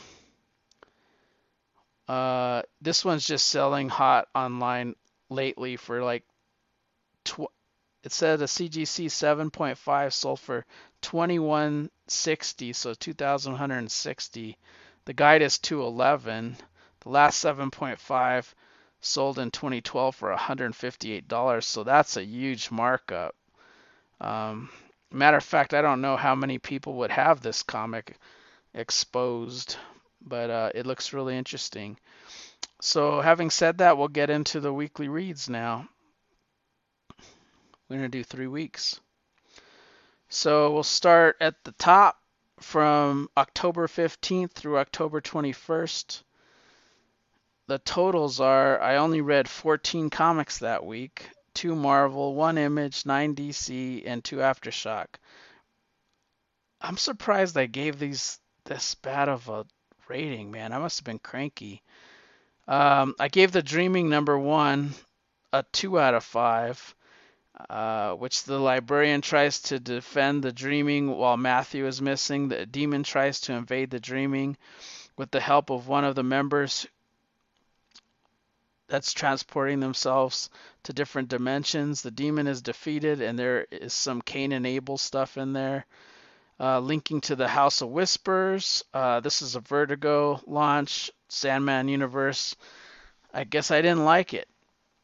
This one's just selling hot online lately for like it said a CGC 7.5 sold for 2160, so 2160. The guide is 211. The last 7.5 sold in 2012 for $158, so that's a huge markup. Matter of fact, I don't know how many people would have this comic exposed, but it looks really interesting. So having said that, we'll get into the weekly reads now. We're going to do 3 weeks. So we'll start at the top from October 15th through October 21st. The totals are I only read 14 comics that week, 2 Marvel, 1 Image, 9 DC, and 2 Aftershock. I'm surprised I gave these this bad of a rating, man. I must have been cranky. I gave The Dreaming #1 a 2 out of 5. Which the librarian tries to defend the Dreaming while Matthew is missing. The demon tries to invade the Dreaming with the help of one of the members that's transporting themselves to different dimensions. The demon is defeated, and there is some Cain and Abel stuff in there. Linking to the House of Whispers. This is a Vertigo launch, Sandman universe. I guess I didn't like it.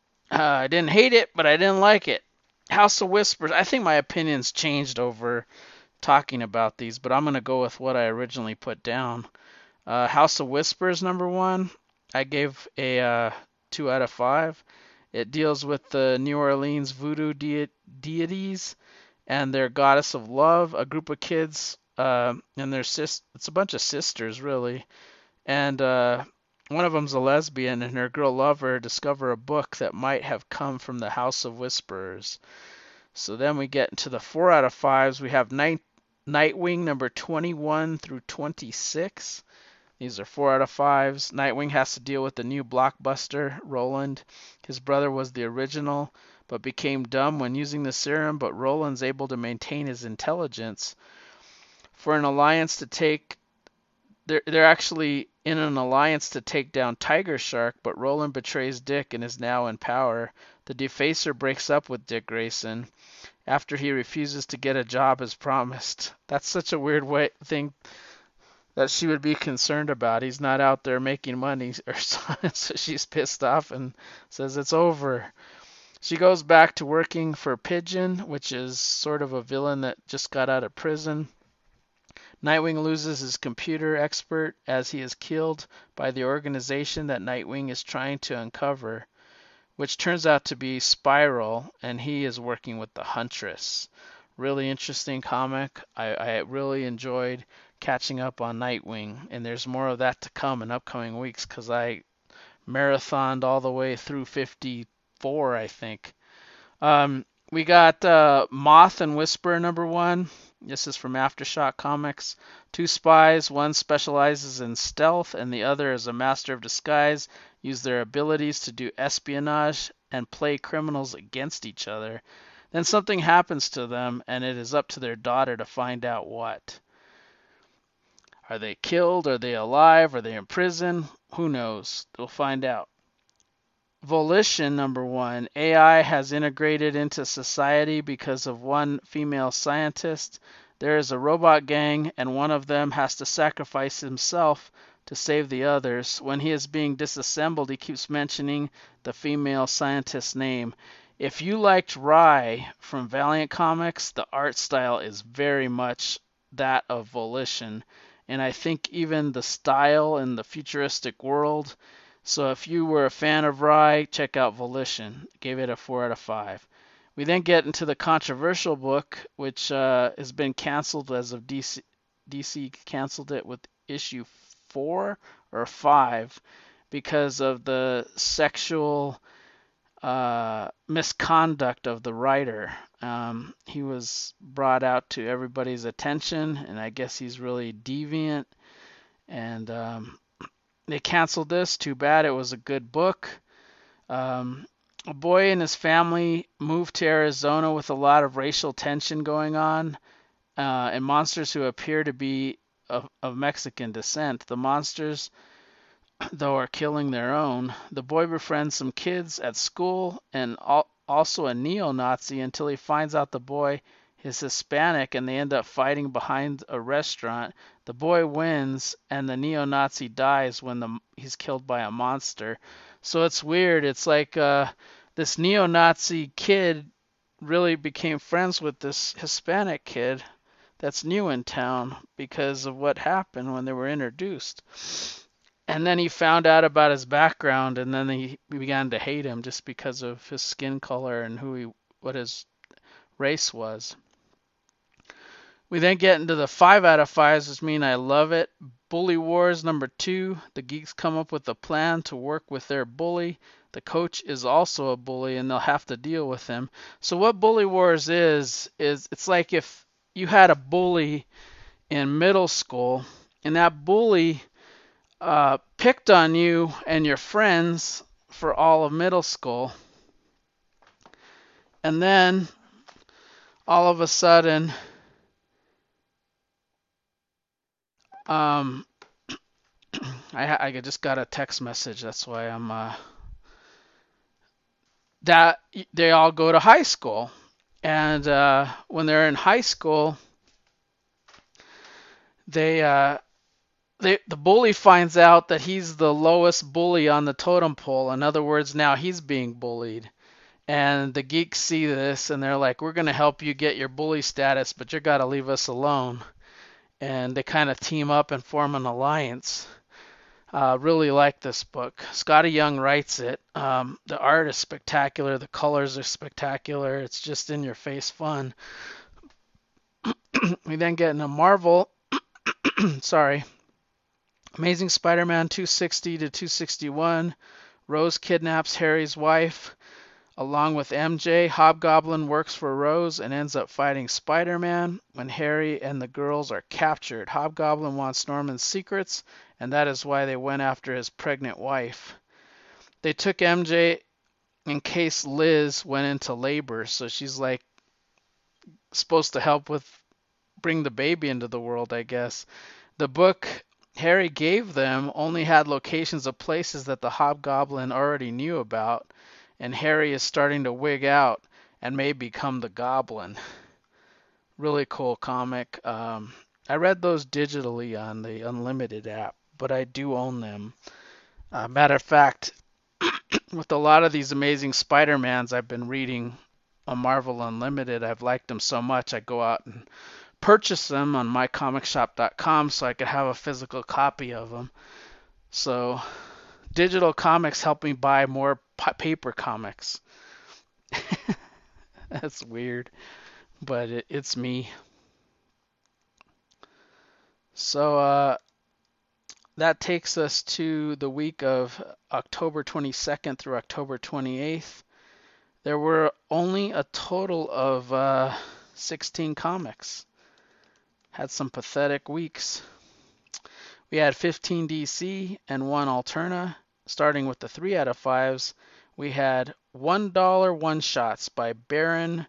I didn't hate it, but I didn't like it. House of Whispers, I think my opinion's changed over talking about these, but I'm going to go with what I originally put down. House of Whispers #1, I gave a 2 out of 5. It deals with the New Orleans voodoo deities and their goddess of love, a group of kids, and it's a bunch of sisters, really, and one of them's a lesbian, and her girl lover discover a book that might have come from the House of Whispers. So then we get into the 4 out of 5s. We have Nightwing #21 through 26. These are 4 out of 5s. Nightwing has to deal with the new blockbuster, Roland. His brother was the original, but became dumb when using the serum, but Roland's able to maintain his intelligence. For an alliance to take They're actually in an alliance to take down Tiger Shark, but Roland betrays Dick and is now in power. The Defacer breaks up with Dick Grayson after he refuses to get a job as promised. That's such a weird thing that she would be concerned about. He's not out there making money or something, so she's pissed off and says it's over. She goes back to working for Pigeon, which is sort of a villain that just got out of prison. Nightwing loses his computer expert as he is killed by the organization that Nightwing is trying to uncover, which turns out to be Spiral, and he is working with the Huntress. Really interesting comic. I really enjoyed catching up on Nightwing, and there's more of that to come in upcoming weeks because I marathoned all the way through 54, I think. We got Moth and Whisper #1. This is from Aftershock Comics. 2 spies, one specializes in stealth and the other is a master of disguise, use their abilities to do espionage and play criminals against each other. Then something happens to them and it is up to their daughter to find out what. Are they killed? Are they alive? Are they in prison? Who knows? We'll find out. Volition, number one. AI has integrated into society because of one female scientist. There is a robot gang, and one of them has to sacrifice himself to save the others. When he is being disassembled, he keeps mentioning the female scientist's name. If you liked Rai from Valiant Comics, the art style is very much that of Volition. And I think even the style and the futuristic world. So if you were a fan of Rai, check out Volition. Gave it a 4 out of 5. We then get into the controversial book, which has been canceled as of DC. DC canceled it with issue 4 or 5 because of the sexual misconduct of the writer. He was brought out to everybody's attention, and I guess he's really deviant. And they canceled this. Too bad. It was a good book. A boy and his family moved to Arizona with a lot of racial tension going on, and monsters who appear to be of Mexican descent. The monsters, though, are killing their own. The boy befriends some kids at school and also a neo-Nazi until he finds out the boy is Hispanic, and they end up fighting behind a restaurant. The boy wins, and the neo-Nazi dies when he's killed by a monster. So it's weird. It's like this neo-Nazi kid really became friends with this Hispanic kid that's new in town because of what happened when they were introduced. And then he found out about his background, and then he began to hate him just because of his skin color and what his race was. We then get into the 5 out of 5s, which mean I love it. Bully Wars number 2. The geeks come up with a plan to work with their bully. The coach is also a bully, and they'll have to deal with him. So what Bully Wars is it's like if you had a bully in middle school, and that bully picked on you and your friends for all of middle school, and then all of a sudden, I just got a text message. That's why I'm that they all go to high school, and when they're in high school, the bully finds out that he's the lowest bully on the totem pole. In other words, now he's being bullied. And the geeks see this and they're like, we're going to help you get your bully status, but you got to leave us alone. And they kind of team up and form an alliance. Really like this book. Scotty Young writes it. The art is spectacular. The colors are spectacular. It's just in your face fun. We then get into Marvel. Sorry. Amazing Spider-Man 260 to 261. Rose kidnaps Harry's wife. Along with MJ, Hobgoblin works for Rose and ends up fighting Spider-Man. When Harry and the girls are captured, Hobgoblin wants Norman's secrets, and that is why they went after his pregnant wife. They took MJ in case Liz went into labor, so she's like supposed to help with bring the baby into the world, I guess. The book Harry gave them only had locations of places that the Hobgoblin already knew about, and Harry is starting to wig out and may become the Goblin. Really cool comic. I read those digitally on the Unlimited app, but I do own them. Matter of fact, with a lot of these Amazing Spider-Mans I've been reading on Marvel Unlimited, I've liked them so much I go out and purchase them on mycomicshop.com so I could have a physical copy of them. So digital comics help me buy more paper comics. That's weird, but it's me. So that takes us to the week of October 22nd through October 28th. There were only a total of 16 comics. Had some pathetic weeks. We had 15 DC and 1 Alterna. Starting with the 3 out of 5s, we had $1 one-shots by Baron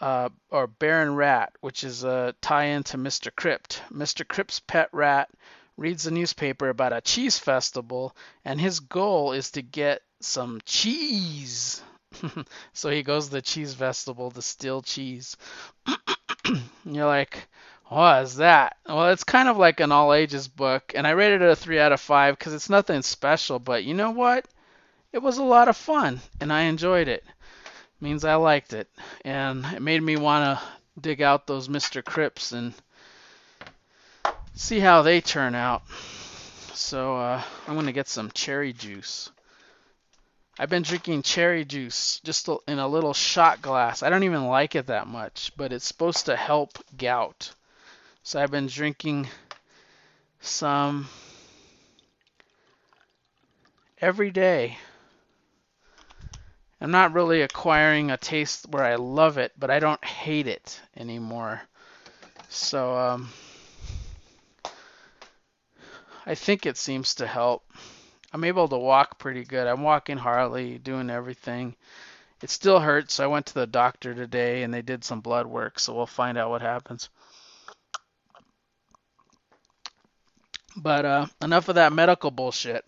Rat, which is a tie-in to Mr. Crypt. Mr. Crypt's pet rat reads the newspaper about a cheese festival, and his goal is to get some cheese. So he goes to the cheese festival to steal cheese. And you're like, what is that? Well, it's kind of like an all ages book, and I rated it a 3 out of 5 because it's nothing special, but you know what? It was a lot of fun, and I enjoyed it. Means I liked it, and it made me want to dig out those Mr. Cripps and see how they turn out. So I'm gonna get some cherry juice. I've been drinking cherry juice just in a little shot glass. I don't even like it that much, but it's supposed to help gout. So I've been drinking some every day. I'm not really acquiring a taste where I love it, but I don't hate it anymore. So I think it seems to help. I'm able to walk pretty good. I'm walking Harley, doing everything. It still hurts, so I went to the doctor today and they did some blood work, so we'll find out what happens. But enough of that medical bullshit.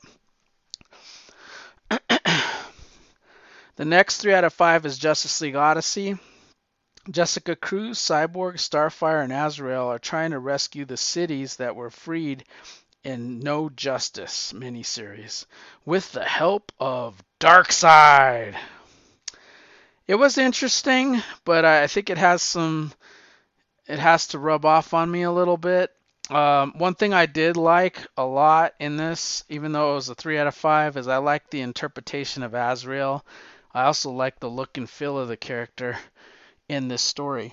The next 3 out of 5 is Justice League Odyssey. Jessica Cruz, Cyborg, Starfire, and Azrael are trying to rescue the cities that were freed in No Justice miniseries with the help of Darkseid. It was interesting, but I think it has to rub off on me a little bit. One thing I did like a lot in this, even though it was a 3 out of 5, is I liked the interpretation of Azrael. I also like the look and feel of the character in this story.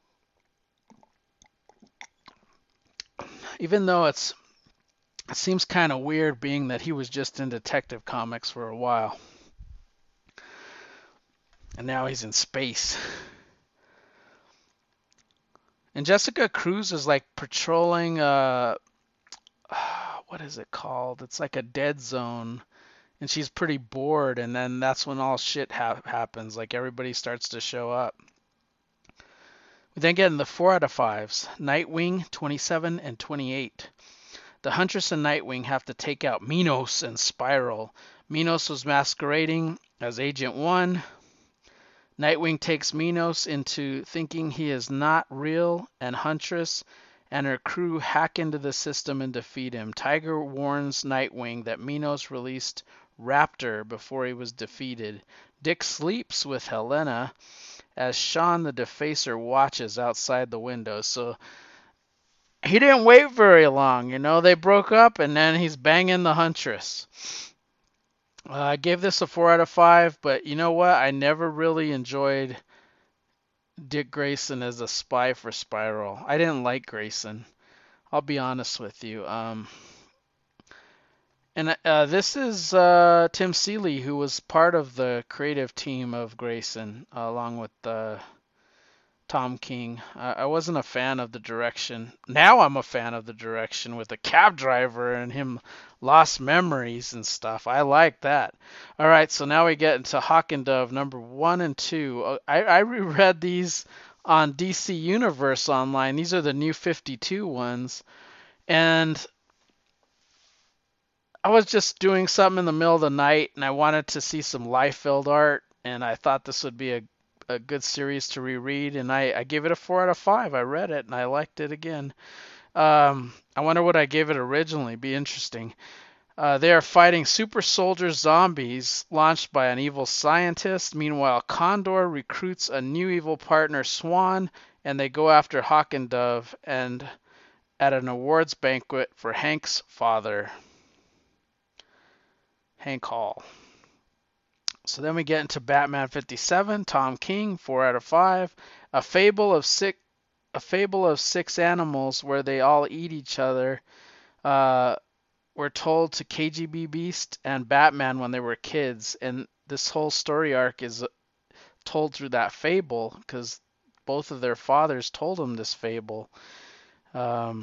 Even though it seems kind of weird being that he was just in Detective Comics for a while. And now he's in space. And Jessica Cruz is like patrolling what is it called? It's like a dead zone. And she's pretty bored, and then that's when all shit happens. Like everybody starts to show up. We then get in the 4 out of 5s. Nightwing 27 and 28. The Huntress and Nightwing have to take out Minos and Spiral. Minos was masquerading as Agent 1. Nightwing takes Minos into thinking he is not real, and Huntress and her crew hack into the system and defeat him. Tiger warns Nightwing that Minos released Raptor before he was defeated. Dick sleeps with Helena as Sean the Defacer watches outside the window. So he didn't wait very long, They broke up and then he's banging the Huntress. I gave this a 4 out of 5, but you know what? I never really enjoyed Dick Grayson as a spy for Spiral. I didn't like Grayson. I'll be honest with you. And this is Tim Seeley, who was part of the creative team of Grayson, along with Tom King. I wasn't a fan of the direction. Now I'm a fan of the direction with the cab driver and him lost memories and stuff. I like that. All right, so now we get into Hawk and Dove number 1 and 2. I reread these on DC Universe Online. These are the new 52 ones. And I was just doing something in the middle of the night, and I wanted to see some Liefeld art, and I thought this would be a good series to reread, and I gave it a 4 out of 5. I read it, and I liked it again. I wonder what I gave it originally. Be interesting. They are fighting super soldier zombies launched by an evil scientist. Meanwhile, Condor recruits a new evil partner, Swan, and they go after Hawk and Dove and at an awards banquet for Hank's father, Hank Hall. So then we get into Batman 57, Tom King, 4 out of 5. A fable of six animals where they all eat each other. Were told to KGB Beast and Batman when they were kids, and this whole story arc is told through that fable because both of their fathers told them this fable. I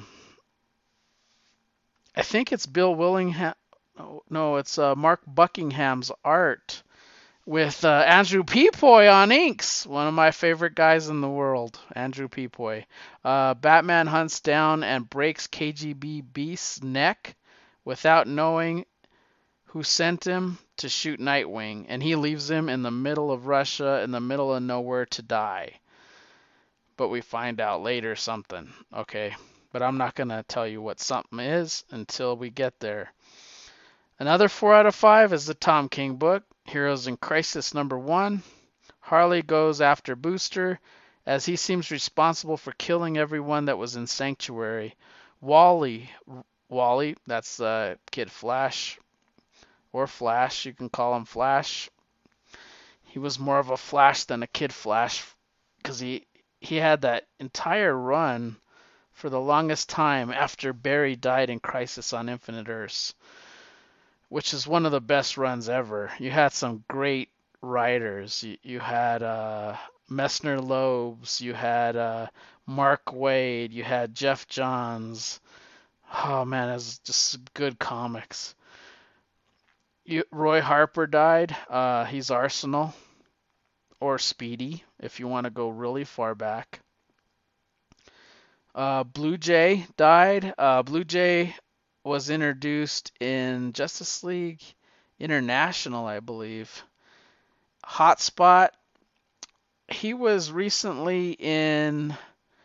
think it's Bill Willingham. No, it's Mark Buckingham's art, with Andrew Peepoy on inks, one of my favorite guys in the world, Andrew Peepoy. Batman hunts down and breaks KGB Beast's neck without knowing who sent him to shoot Nightwing, and he leaves him in the middle of Russia, in the middle of nowhere to die. But we find out later something, okay? But I'm not going to tell you what something is until we get there. Another 4 out of 5 is the Tom King book, Heroes in Crisis #1. Harley goes after Booster as he seems responsible for killing everyone that was in Sanctuary. Wally, that's Kid Flash, or Flash, you can call him Flash. He was more of a Flash than a Kid Flash because he had that entire run for the longest time after Barry died in Crisis on Infinite Earths, which is one of the best runs ever. You had some great writers. You had Messner Loebs, you had Mark Waid, you had Jeff Johns. Oh man, it was just good comics. Roy Harper died. He's Arsenal, or Speedy, if you want to go really far back. Blue Jay died. Blue Jay was introduced in Justice League International, I believe. Hotspot, he was recently in,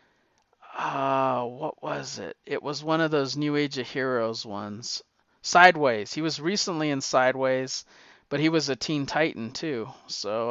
what was it? It was one of those New Age of Heroes ones. Sideways. He was recently in Sideways, but he was a Teen Titan too. So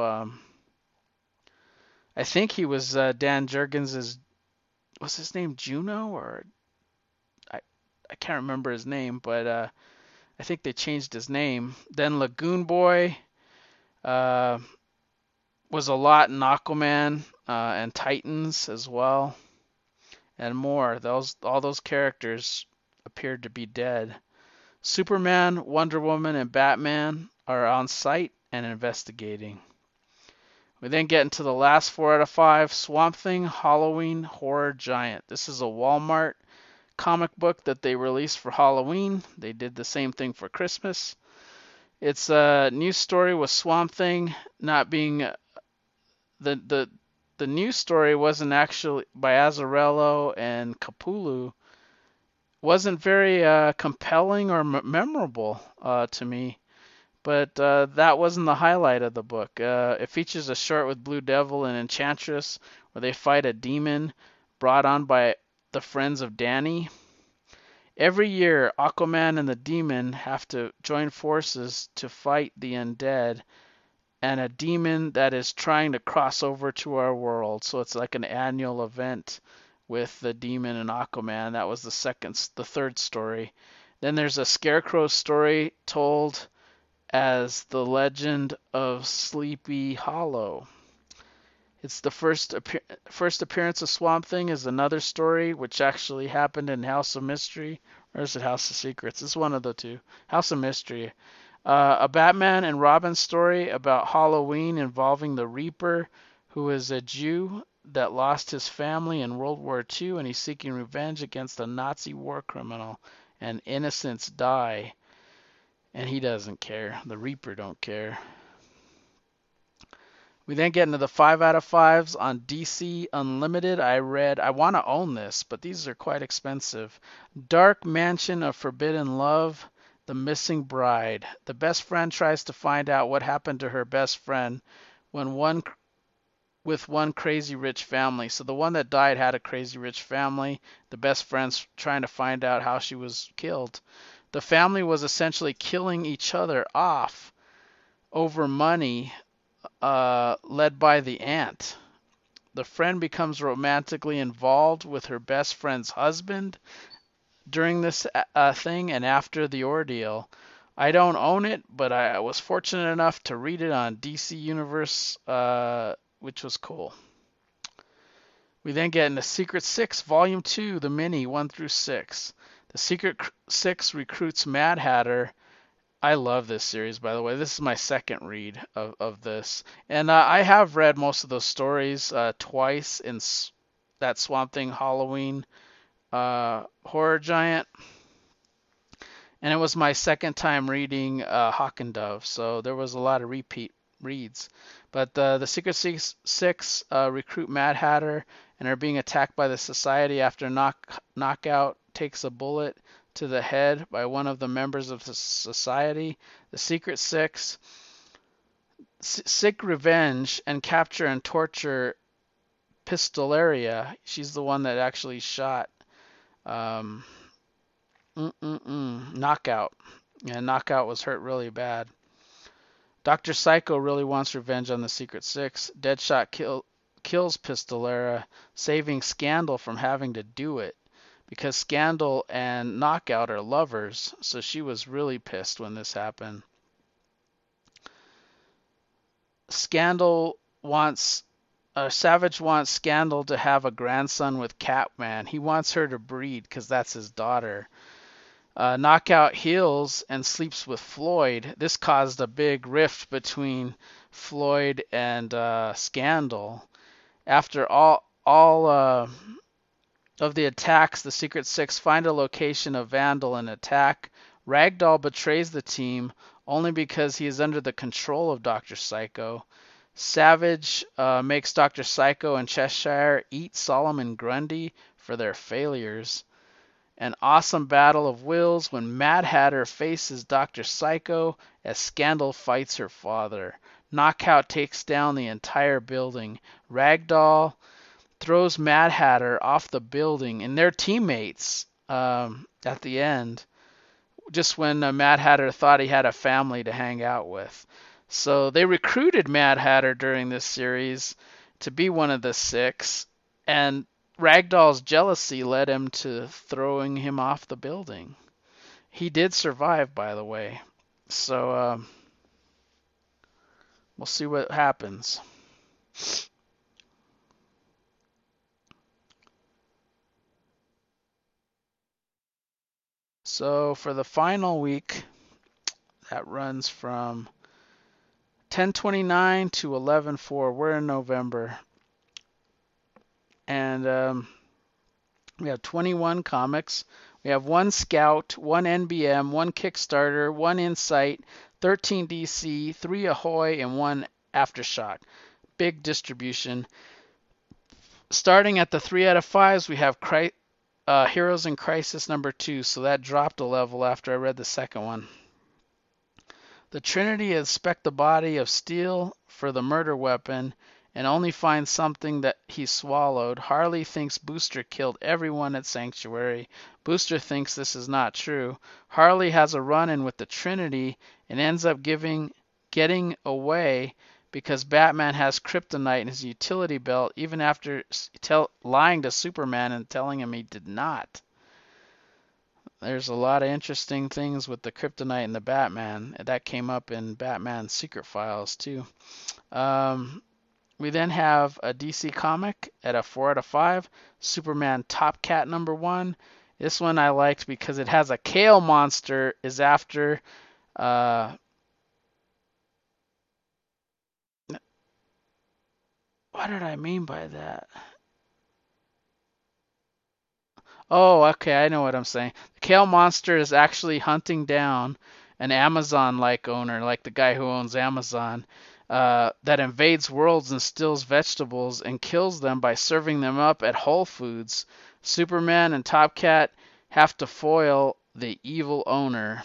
I think he was Dan Jurgens' was his name Juno, or I I can't remember his name, but I think they changed his name. Then Lagoon Boy uh, was a lot in Aquaman and Titans as well, and more. All those characters appeared to be dead. Superman, Wonder Woman, and Batman are on site and investigating. We then get into the last 4 out of 5, Swamp Thing Halloween Horror Giant. This is a Walmart comic book that they released for Halloween. They did the same thing for Christmas. It's a new story with Swamp Thing not being the news story wasn't actually by Azzarello and Capullo, wasn't very compelling or memorable to me. But that wasn't the highlight of the book. It features a short with Blue Devil and Enchantress where they fight a demon brought on by the friends of Danny. Every year, Aquaman and the demon have to join forces to fight the undead and a demon that is trying to cross over to our world. So it's like an annual event with the demon and Aquaman. That was the third story. Then there's a Scarecrow story told as The Legend of Sleepy Hollow. It's the first appearance of Swamp Thing is another story which actually happened in House of Mystery, or is it House of Secrets? It's one of the two. House of Mystery. A Batman and Robin story about Halloween involving the Reaper, who is a Jew that lost his family in World War II, and he's seeking revenge against a Nazi war criminal, and innocents die, and he doesn't care. The Reaper don't care. We then get into the 5 out of 5s on DC Unlimited. I want to own this, but these are quite expensive. Dark Mansion of Forbidden Love, The Missing Bride. The best friend tries to find out what happened to her best friend with one crazy rich family. So the one that died had a crazy rich family. The best friend's trying to find out how she was killed. The family was essentially killing each other off over money, led by the aunt. The friend becomes romantically involved with her best friend's husband during this thing and after the ordeal. I don't own it, but I was fortunate enough to read it on DC Universe, which was cool. We then get into Secret Six, Volume 2, the mini, 1 through 6. The Secret Six recruits Mad Hatter. I love this series, by the way. This is my second read of this. And I have read most of those stories twice in that Swamp Thing Halloween Horror Giant. And it was my second time reading Hawk and Dove, so there was a lot of reads. But the Secret Six recruit Mad Hatter and are being attacked by the Society after Knockout takes a bullet to the head by one of the members of the Society. The Secret Six seek revenge and capture and torture Pistoleria. She's the one that actually shot um, Knockout. And Knockout was hurt really bad. Dr. Psycho really wants revenge on the Secret Six. Deadshot kills Pistolera, saving Scandal from having to do it. Because Scandal and Knockout are lovers, so she was really pissed when this happened. Savage wants Scandal to have a grandson with Catman. He wants her to breed because that's his daughter. Knockout heals and sleeps with Floyd. This caused a big rift between Floyd and Scandal. After all of the attacks, the Secret Six find a location of Vandal and attack. Ragdoll betrays the team only because he is under the control of Dr. Psycho. Savage makes Dr. Psycho and Cheshire eat Solomon Grundy for their failures. An awesome battle of wills when Mad Hatter faces Dr. Psycho as Scandal fights her father. Knockout takes down the entire building. Ragdoll throws Mad Hatter off the building and their teammates at the end, just when Mad Hatter thought he had a family to hang out with. So they recruited Mad Hatter during this series to be one of the six, and Ragdoll's jealousy led him to throwing him off the building. He did survive, by the way. So we'll see what happens. So for the final week, that runs from 10/29 to 11/4. We're in November. And we have 21 comics. We have 1 Scout, 1 NBM, 1 Kickstarter, 1 Insight, 13 DC, 3 Ahoy, and 1 Aftershock. Big distribution. Starting at the 3 out of 5s, we have Heroes in Crisis number 2, so that dropped a level after I read the second one. The Trinity inspect the body of Steel for the murder weapon and only finds something that he swallowed. Harley thinks Booster killed everyone at Sanctuary. Booster thinks this is not true. Harley has a run-in with the Trinity and ends up getting away because Batman has kryptonite in his utility belt, even after lying to Superman and telling him he did not. There's a lot of interesting things with the kryptonite and the Batman. That came up in Batman Secret Files too. We then have a DC comic at a 4 out of 5, Superman Top Cat number 1. This one I liked because it has a Kale monster is after what did I mean by that? Oh, okay, I know what I'm saying. The Kale monster is actually hunting down an Amazon-like owner, like the guy who owns Amazon, that invades worlds and steals vegetables and kills them by serving them up at Whole Foods. Superman and Top Cat have to foil the evil owner.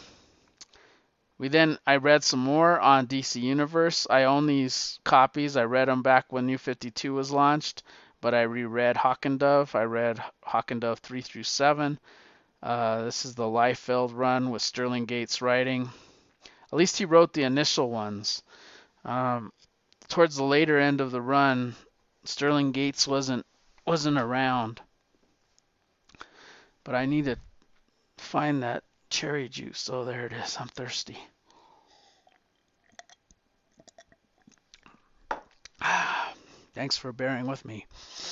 I read some more on DC Universe. I own these copies. I read them back when New 52 was launched, but I reread Hawk and Dove. I read Hawk and Dove 3 through 7. This is the Liefeld run with Sterling Gates writing. At least he wrote the initial ones. Towards the later end of the run, Sterling Gates wasn't around. But I need to find that cherry juice. Oh, there it is. I'm thirsty. Thanks for bearing with me.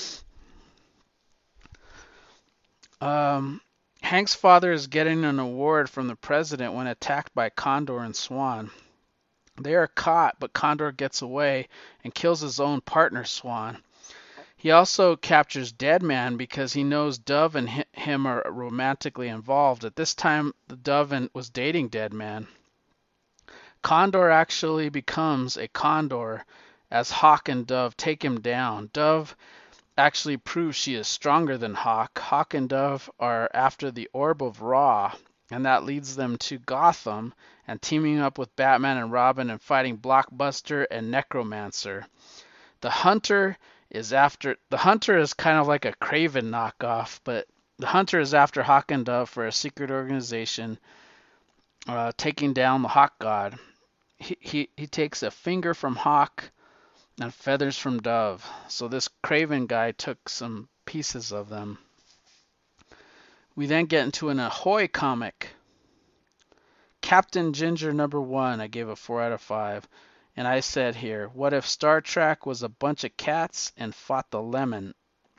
Hank's father is getting an award from the president when attacked by Condor and Swan. They are caught, but Condor gets away and kills his own partner, Swan. He also captures Deadman because he knows Dove and him are romantically involved. At this time, Dove was dating Deadman. Condor actually becomes a condor as Hawk and Dove take him down. Dove actually proves she is stronger than Hawk. Hawk and Dove are after the Orb of Ra, and that leads them to Gotham and teaming up with Batman and Robin and fighting Blockbuster and Necromancer. The Hunter the Hunter is kind of like a Craven knockoff, but the Hunter is after Hawk and Dove for a secret organization, taking down the Hawk God. He takes a finger from Hawk and feathers from Dove. So this Craven guy took some pieces of them. We then get into an Ahoy comic. Captain Ginger #1, I gave a 4 out of 5. And I said here, what if Star Trek was a bunch of cats and fought the Lumen?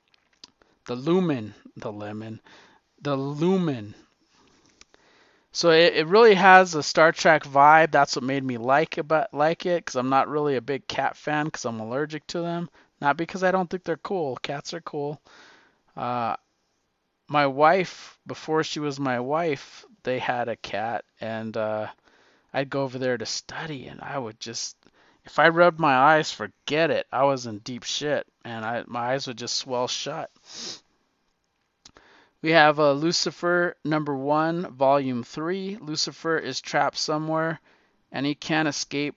So it really has a Star Trek vibe. That's what made me like it, because I'm not really a big cat fan because I'm allergic to them. Not because I don't think they're cool. Cats are cool. My wife, before she was my wife, they had a cat, and I'd go over there to study, and I would just, if I rubbed my eyes, forget it. I was in deep shit, and my eyes would just swell shut. We have Lucifer #1, Volume 3. Lucifer is trapped somewhere, and he can't escape.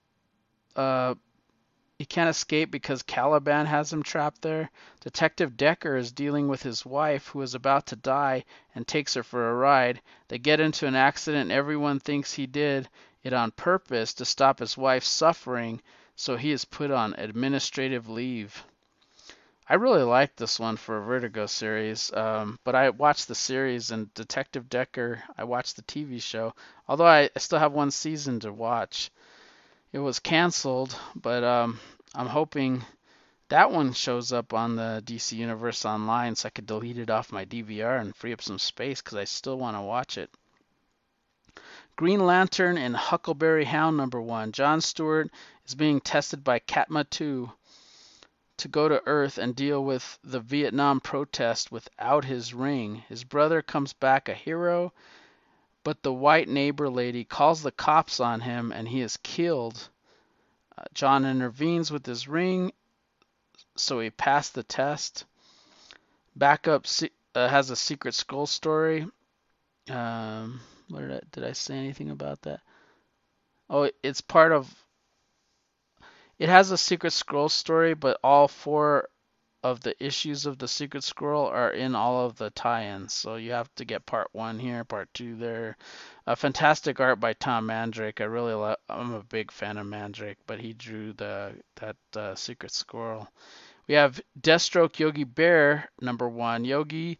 He can't escape because Caliban has him trapped there. Detective Decker is dealing with his wife, who is about to die, and takes her for a ride. They get into an accident, and everyone thinks he did it on purpose to stop his wife's suffering, so he is put on administrative leave. I really like this one for a Vertigo series, but I watched the series, and Detective Decker, I watched the TV show, although I still have one season to watch. It was canceled, but I'm hoping that one shows up on the DC Universe Online so I could delete it off my DVR and free up some space because I still want to watch it. Green Lantern and Huckleberry Hound #1. John Stewart is being tested by Katma 2 to go to Earth and deal with the Vietnam protest without his ring. His brother comes back a hero, but the white neighbor lady calls the cops on him and he is killed. John intervenes with his ring, so he passed the test. Backup has a Secret Skull story. Did I say anything about that? Oh, it's part of. It has a Secret Scroll story, but all 4 of the issues of the Secret Scroll are in all of the tie-ins. So you have to get part 1 here, part 2 there. Fantastic art by Tom Mandrake. I'm a big fan of Mandrake, but he drew that Secret Scroll. We have Deathstroke Yogi Bear #1. Yogi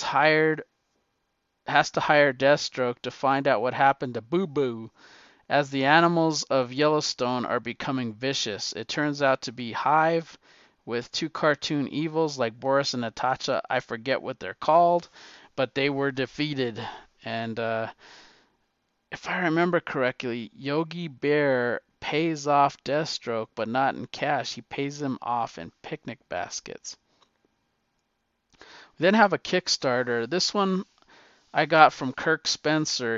has to hire Deathstroke to find out what happened to Boo Boo, as the animals of Yellowstone are becoming vicious. It turns out to be Hive with 2 cartoon evils like Boris and Natasha. I forget what they're called, but they were defeated. And if I remember correctly, Yogi Bear pays off Deathstroke, but not in cash. He pays him off in picnic baskets. We then have a Kickstarter. This one I got from Kirk Spencer.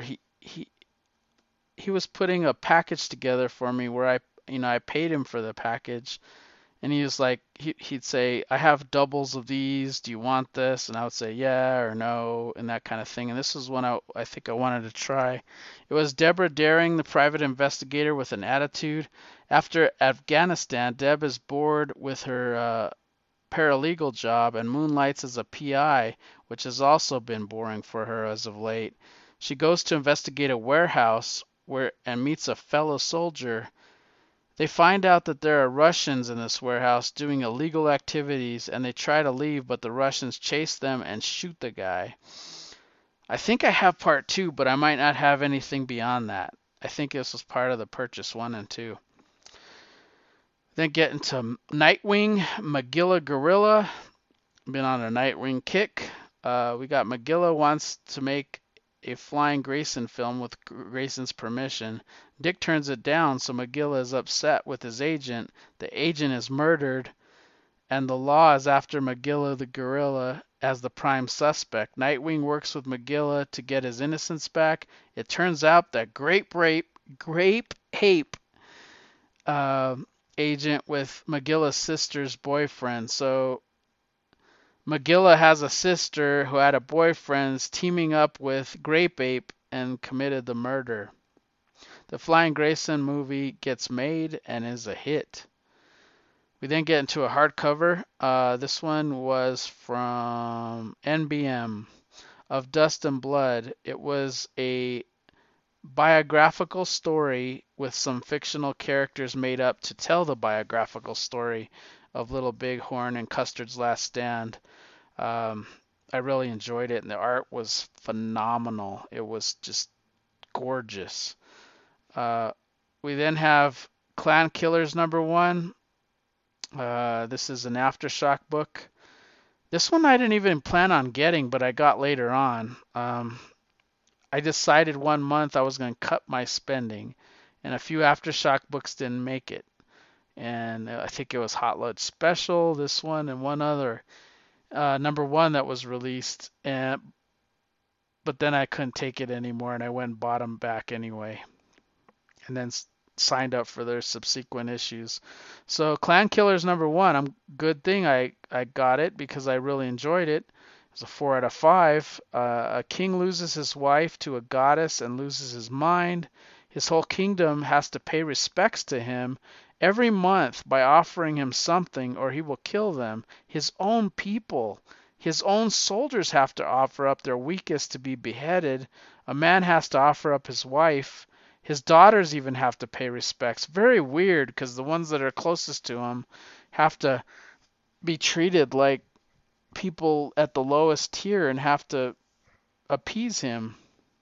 He was putting a package together for me where I paid him for the package, and he was like, he'd say, I have doubles of these, do you want this? And I would say yeah or no, and that kind of thing. And this was one I think I wanted to try. It was Deborah Daring, the private investigator with an attitude. After Afghanistan, Deb is bored with her paralegal job and moonlights as a PI, which has also been boring for her as of late. She goes to investigate a warehouse and meets a fellow soldier. They find out that there are Russians in this warehouse doing illegal activities, and they try to leave, but the Russians chase them and shoot the guy. I think I have part 2, but I might not have anything beyond that. I think this was part of the purchase 1 and 2. Then get into Nightwing, Magilla Gorilla. Been on a Nightwing kick. We got Magilla wants to make a Flying Grayson film with Grayson's permission. Dick turns it down, so Magilla is upset with his agent. The agent is murdered, and the law is after Magilla the gorilla as the prime suspect. Nightwing works with Magilla to get his innocence back. It turns out that Grape Grape Ape uh, agent with Magilla's sister's boyfriend. So Magilla has a sister who had a boyfriend teaming up with Grape Ape and committed the murder. The Flying Grayson movie gets made and is a hit. We then get into a hardcover. This one was from NBM of Dust and Blood. It was a biographical story with some fictional characters made up to tell the biographical story of Little Bighorn and Custard's Last Stand. I really enjoyed it, and the art was phenomenal. It was just gorgeous. We then have Clan Killers #1. This is an Aftershock book. This one I didn't even plan on getting, but I got later on. I decided 1 month I was going to cut my spending, and a few Aftershock books didn't make it. And I think it was Hot Load Special, this one, and one other #1 that was released. But then I couldn't take it anymore, and I went and bought them back anyway, and then signed up for their subsequent issues. So Clan Killers #1, good thing I got it because I really enjoyed it. It's a 4 out of 5. A king loses his wife to a goddess and loses his mind. His whole kingdom has to pay respects to him every month by offering him something or he will kill them. His own people, his own soldiers have to offer up their weakest to be beheaded. A man has to offer up his wife. His daughters even have to pay respects. Very weird because the ones that are closest to him have to be treated like people at the lowest tier and have to appease him.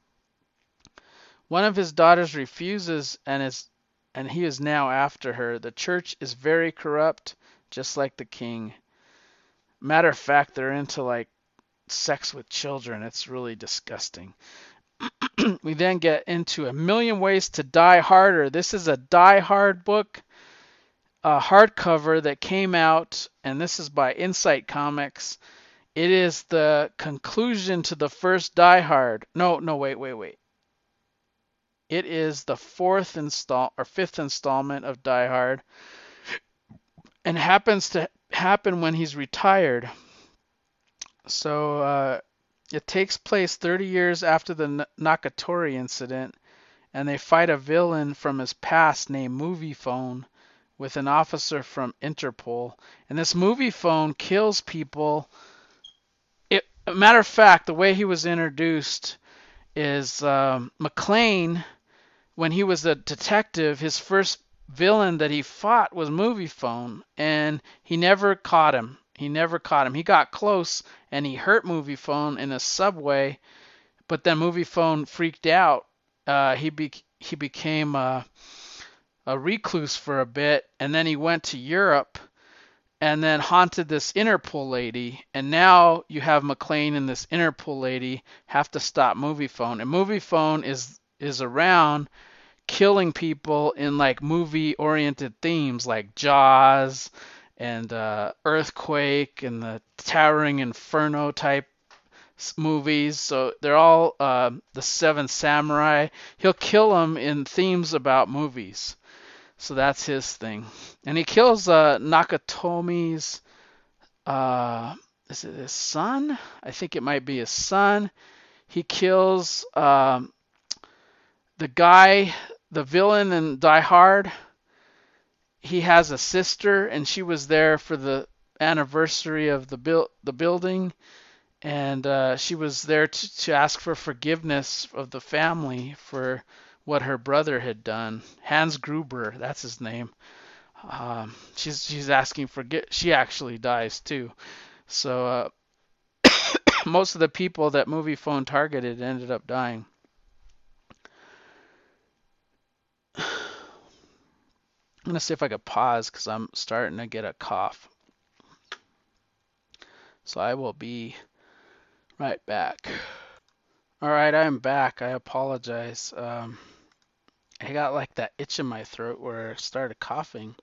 One of his daughters refuses and he is now after her. The church is very corrupt, just like the king. Matter of fact, they're into like sex with children. It's really disgusting. We then get into A Million Ways to Die Harder. This is a Die Hard book, a hardcover that came out, and this is by Insight Comics. It is the conclusion to the first Die Hard. No, wait. It is the fifth installment of Die Hard, and happens to happen when he's retired. So it takes place 30 years after the Nakatori incident, and they fight a villain from his past named Movie Phone with an officer from Interpol. And this Movie Phone kills people. Matter of fact, the way he was introduced is McClane, when he was a detective, his first villain that he fought was Movie Phone, and he never caught him. He got close, and he hurt Movie Phone in a subway, but then Movie Phone freaked out. He became a recluse for a bit, and then he went to Europe and then haunted this Interpol lady, and now you have McClane and this Interpol lady have to stop Movie Phone, and Movie Phone is around killing people in like movie-oriented themes like Jaws and Earthquake and the Towering Inferno type movies. So they're all the Seven Samurai. He'll kill them in themes about movies. So that's his thing. And he kills Nakatomi's, is it his son? I think it might be his son. He kills the guy, the villain in Die Hard. He has a sister, and she was there for the anniversary of the building, and she was there to ask for forgiveness of the family for what her brother had done. Hans Gruber, that's his name. She's asking she actually dies too. So most of the people that Movie Phone targeted ended up dying. I'm gonna see if I could pause because I'm starting to get a cough. So I will be right back. All right, I'm back. I apologize. I got like that itch in my throat where I started coughing.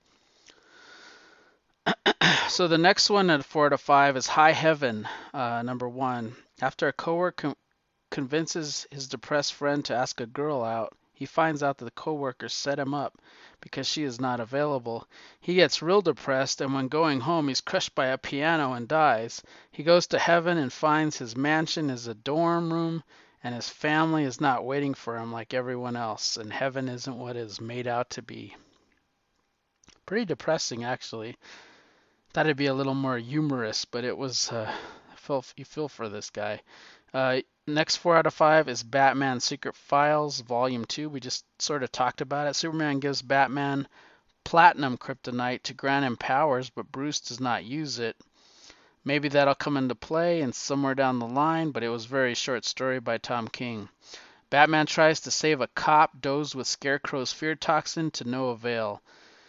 So the next one at 4 out of 5 is High Heaven, #1. After a coworker convinces his depressed friend to ask a girl out, He finds out that the coworkers set him up because she is not available. He gets real depressed, and when going home, he's crushed by a piano and dies. He goes to heaven and finds his mansion is a dorm room, and his family is not waiting for him like everyone else, and heaven isn't what it is made out to be. Pretty depressing, actually. Thought it'd be a little more humorous, but it was. You feel for this guy. Next 4 out of 5 is Batman Secret Files Volume 2. We just sort of talked about it. Superman gives Batman platinum kryptonite to grant him powers, but Bruce does not use it. Maybe that'll come into play and somewhere down the line, but it was a very short story by Tom King. Batman tries to save a cop dosed with Scarecrow's fear toxin to no avail.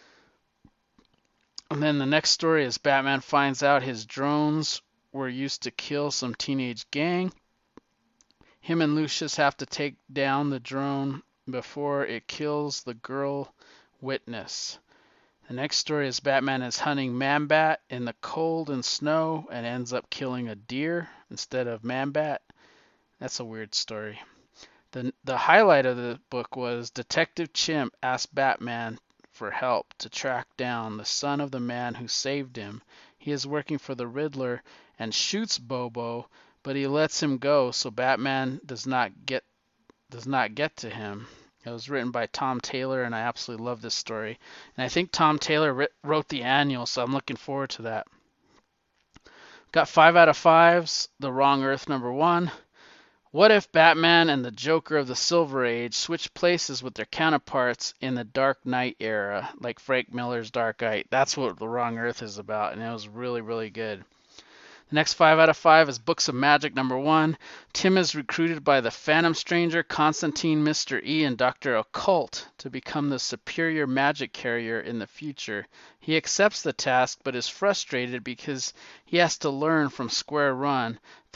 And then the next story is Batman finds out his drones were used to kill some teenage gang. Him and Lucius have to take down the drone before it kills the girl witness. The next story is Batman is hunting Man-Bat in the cold and snow and ends up killing a deer instead of Man-Bat. That's a weird story. The highlight of the book was Detective Chimp asked Batman for help to track down the son of the man who saved him. He is working for the Riddler and shoots Bobo, but he lets him go so Batman does not get to him. It was written by Tom Taylor, and I absolutely love this story. And I think Tom Taylor wrote the annual, so I'm looking forward to that. Got 5 out of 5s. The Wrong Earth #1. What if Batman and the Joker of the Silver Age switch places with their counterparts in the Dark Knight era, like Frank Miller's Dark Knight? That's what The Wrong Earth is about, and it was really, really good. The next 5 out of 5 is Books of Magic #1. Tim is recruited by the Phantom Stranger, Constantine, Mr. E, and Dr. Occult to become the superior magic carrier in the future. He accepts the task but is frustrated because he has to learn from square one.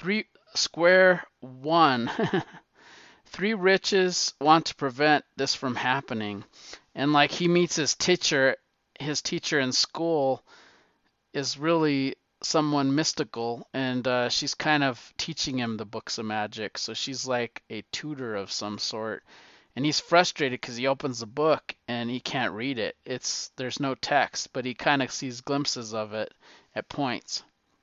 Three riches want to prevent this from happening. And like he meets his teacher in school is really someone mystical, and she's kind of teaching him the books of magic. So she's like a tutor of some sort. And he's frustrated because he opens the book and he can't read it. There's no text, but he kind of sees glimpses of it at points.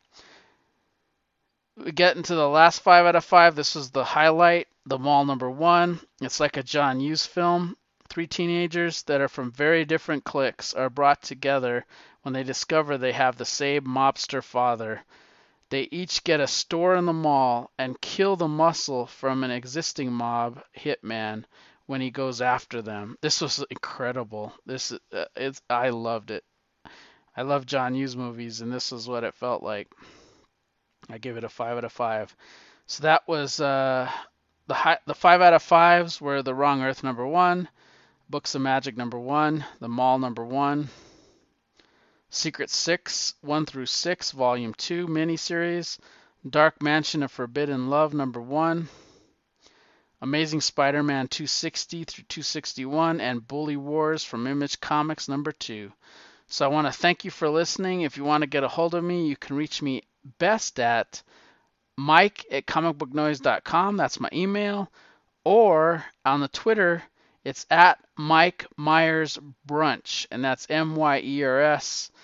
We get into the last 5 out of 5. This was the highlight, The Mall #1. It's like a John Hughes film. 3 teenagers that are from very different cliques are brought together when they discover they have the same mobster father. They each get a store in the mall and kill the muscle from an existing mob hitman when he goes after them. This was incredible. I loved it. I love John Hughes movies, and this is what it felt like. I give it a 5 out of 5. So that was the 5 out of 5s were The Wrong Earth #1, Books of Magic #1, The Mall #1, Secret Six 1 through 6 Volume 2 miniseries, Dark Mansion of Forbidden Love #1, Amazing Spider-Man 260 through 261, and Bully Wars from Image Comics #2. So I want to thank you for listening. If you want to get a hold of me, you can reach me best at mike@comicbooknoise.com. That's my email. Or on the Twitter, it's at Mike Myers Brunch, and that's MYERS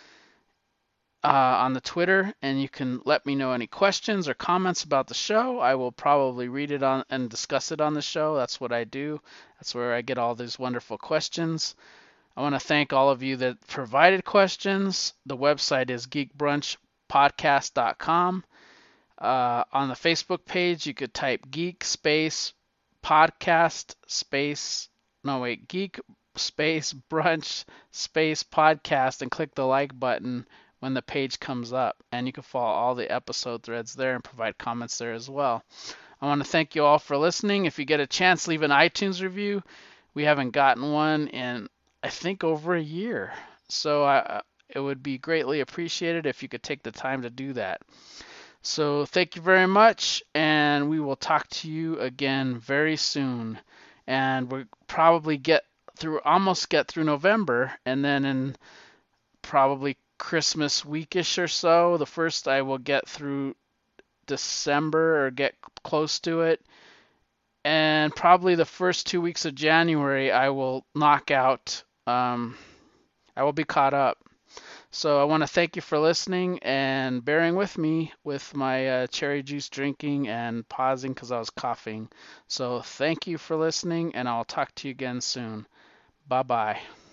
on the Twitter. And you can let me know any questions or comments about the show. I will probably read it on and discuss it on the show. That's what I do. That's where I get all these wonderful questions. I want to thank all of you that provided questions. The website is geekbrunchpodcast.com. On the Facebook page, you could type geek space podcast space, geek space brunch space podcast and click the like button when the page comes up. And you can follow all the episode threads there and provide comments there as well. I want to thank you all for listening. If you get a chance, leave an iTunes review. We haven't gotten one in, I think, over a year. So it would be greatly appreciated if you could take the time to do that. So thank you very much, and we will talk to you again very soon. And we'll probably almost get through November, and then in probably Christmas weekish or so, the first I will get through December or get close to it. and probably the first 2 weeks of January, I will knock out. I will be caught up. So I want to thank you for listening and bearing with me with my cherry juice drinking and pausing because I was coughing. So thank you for listening, and I'll talk to you again soon. Bye bye.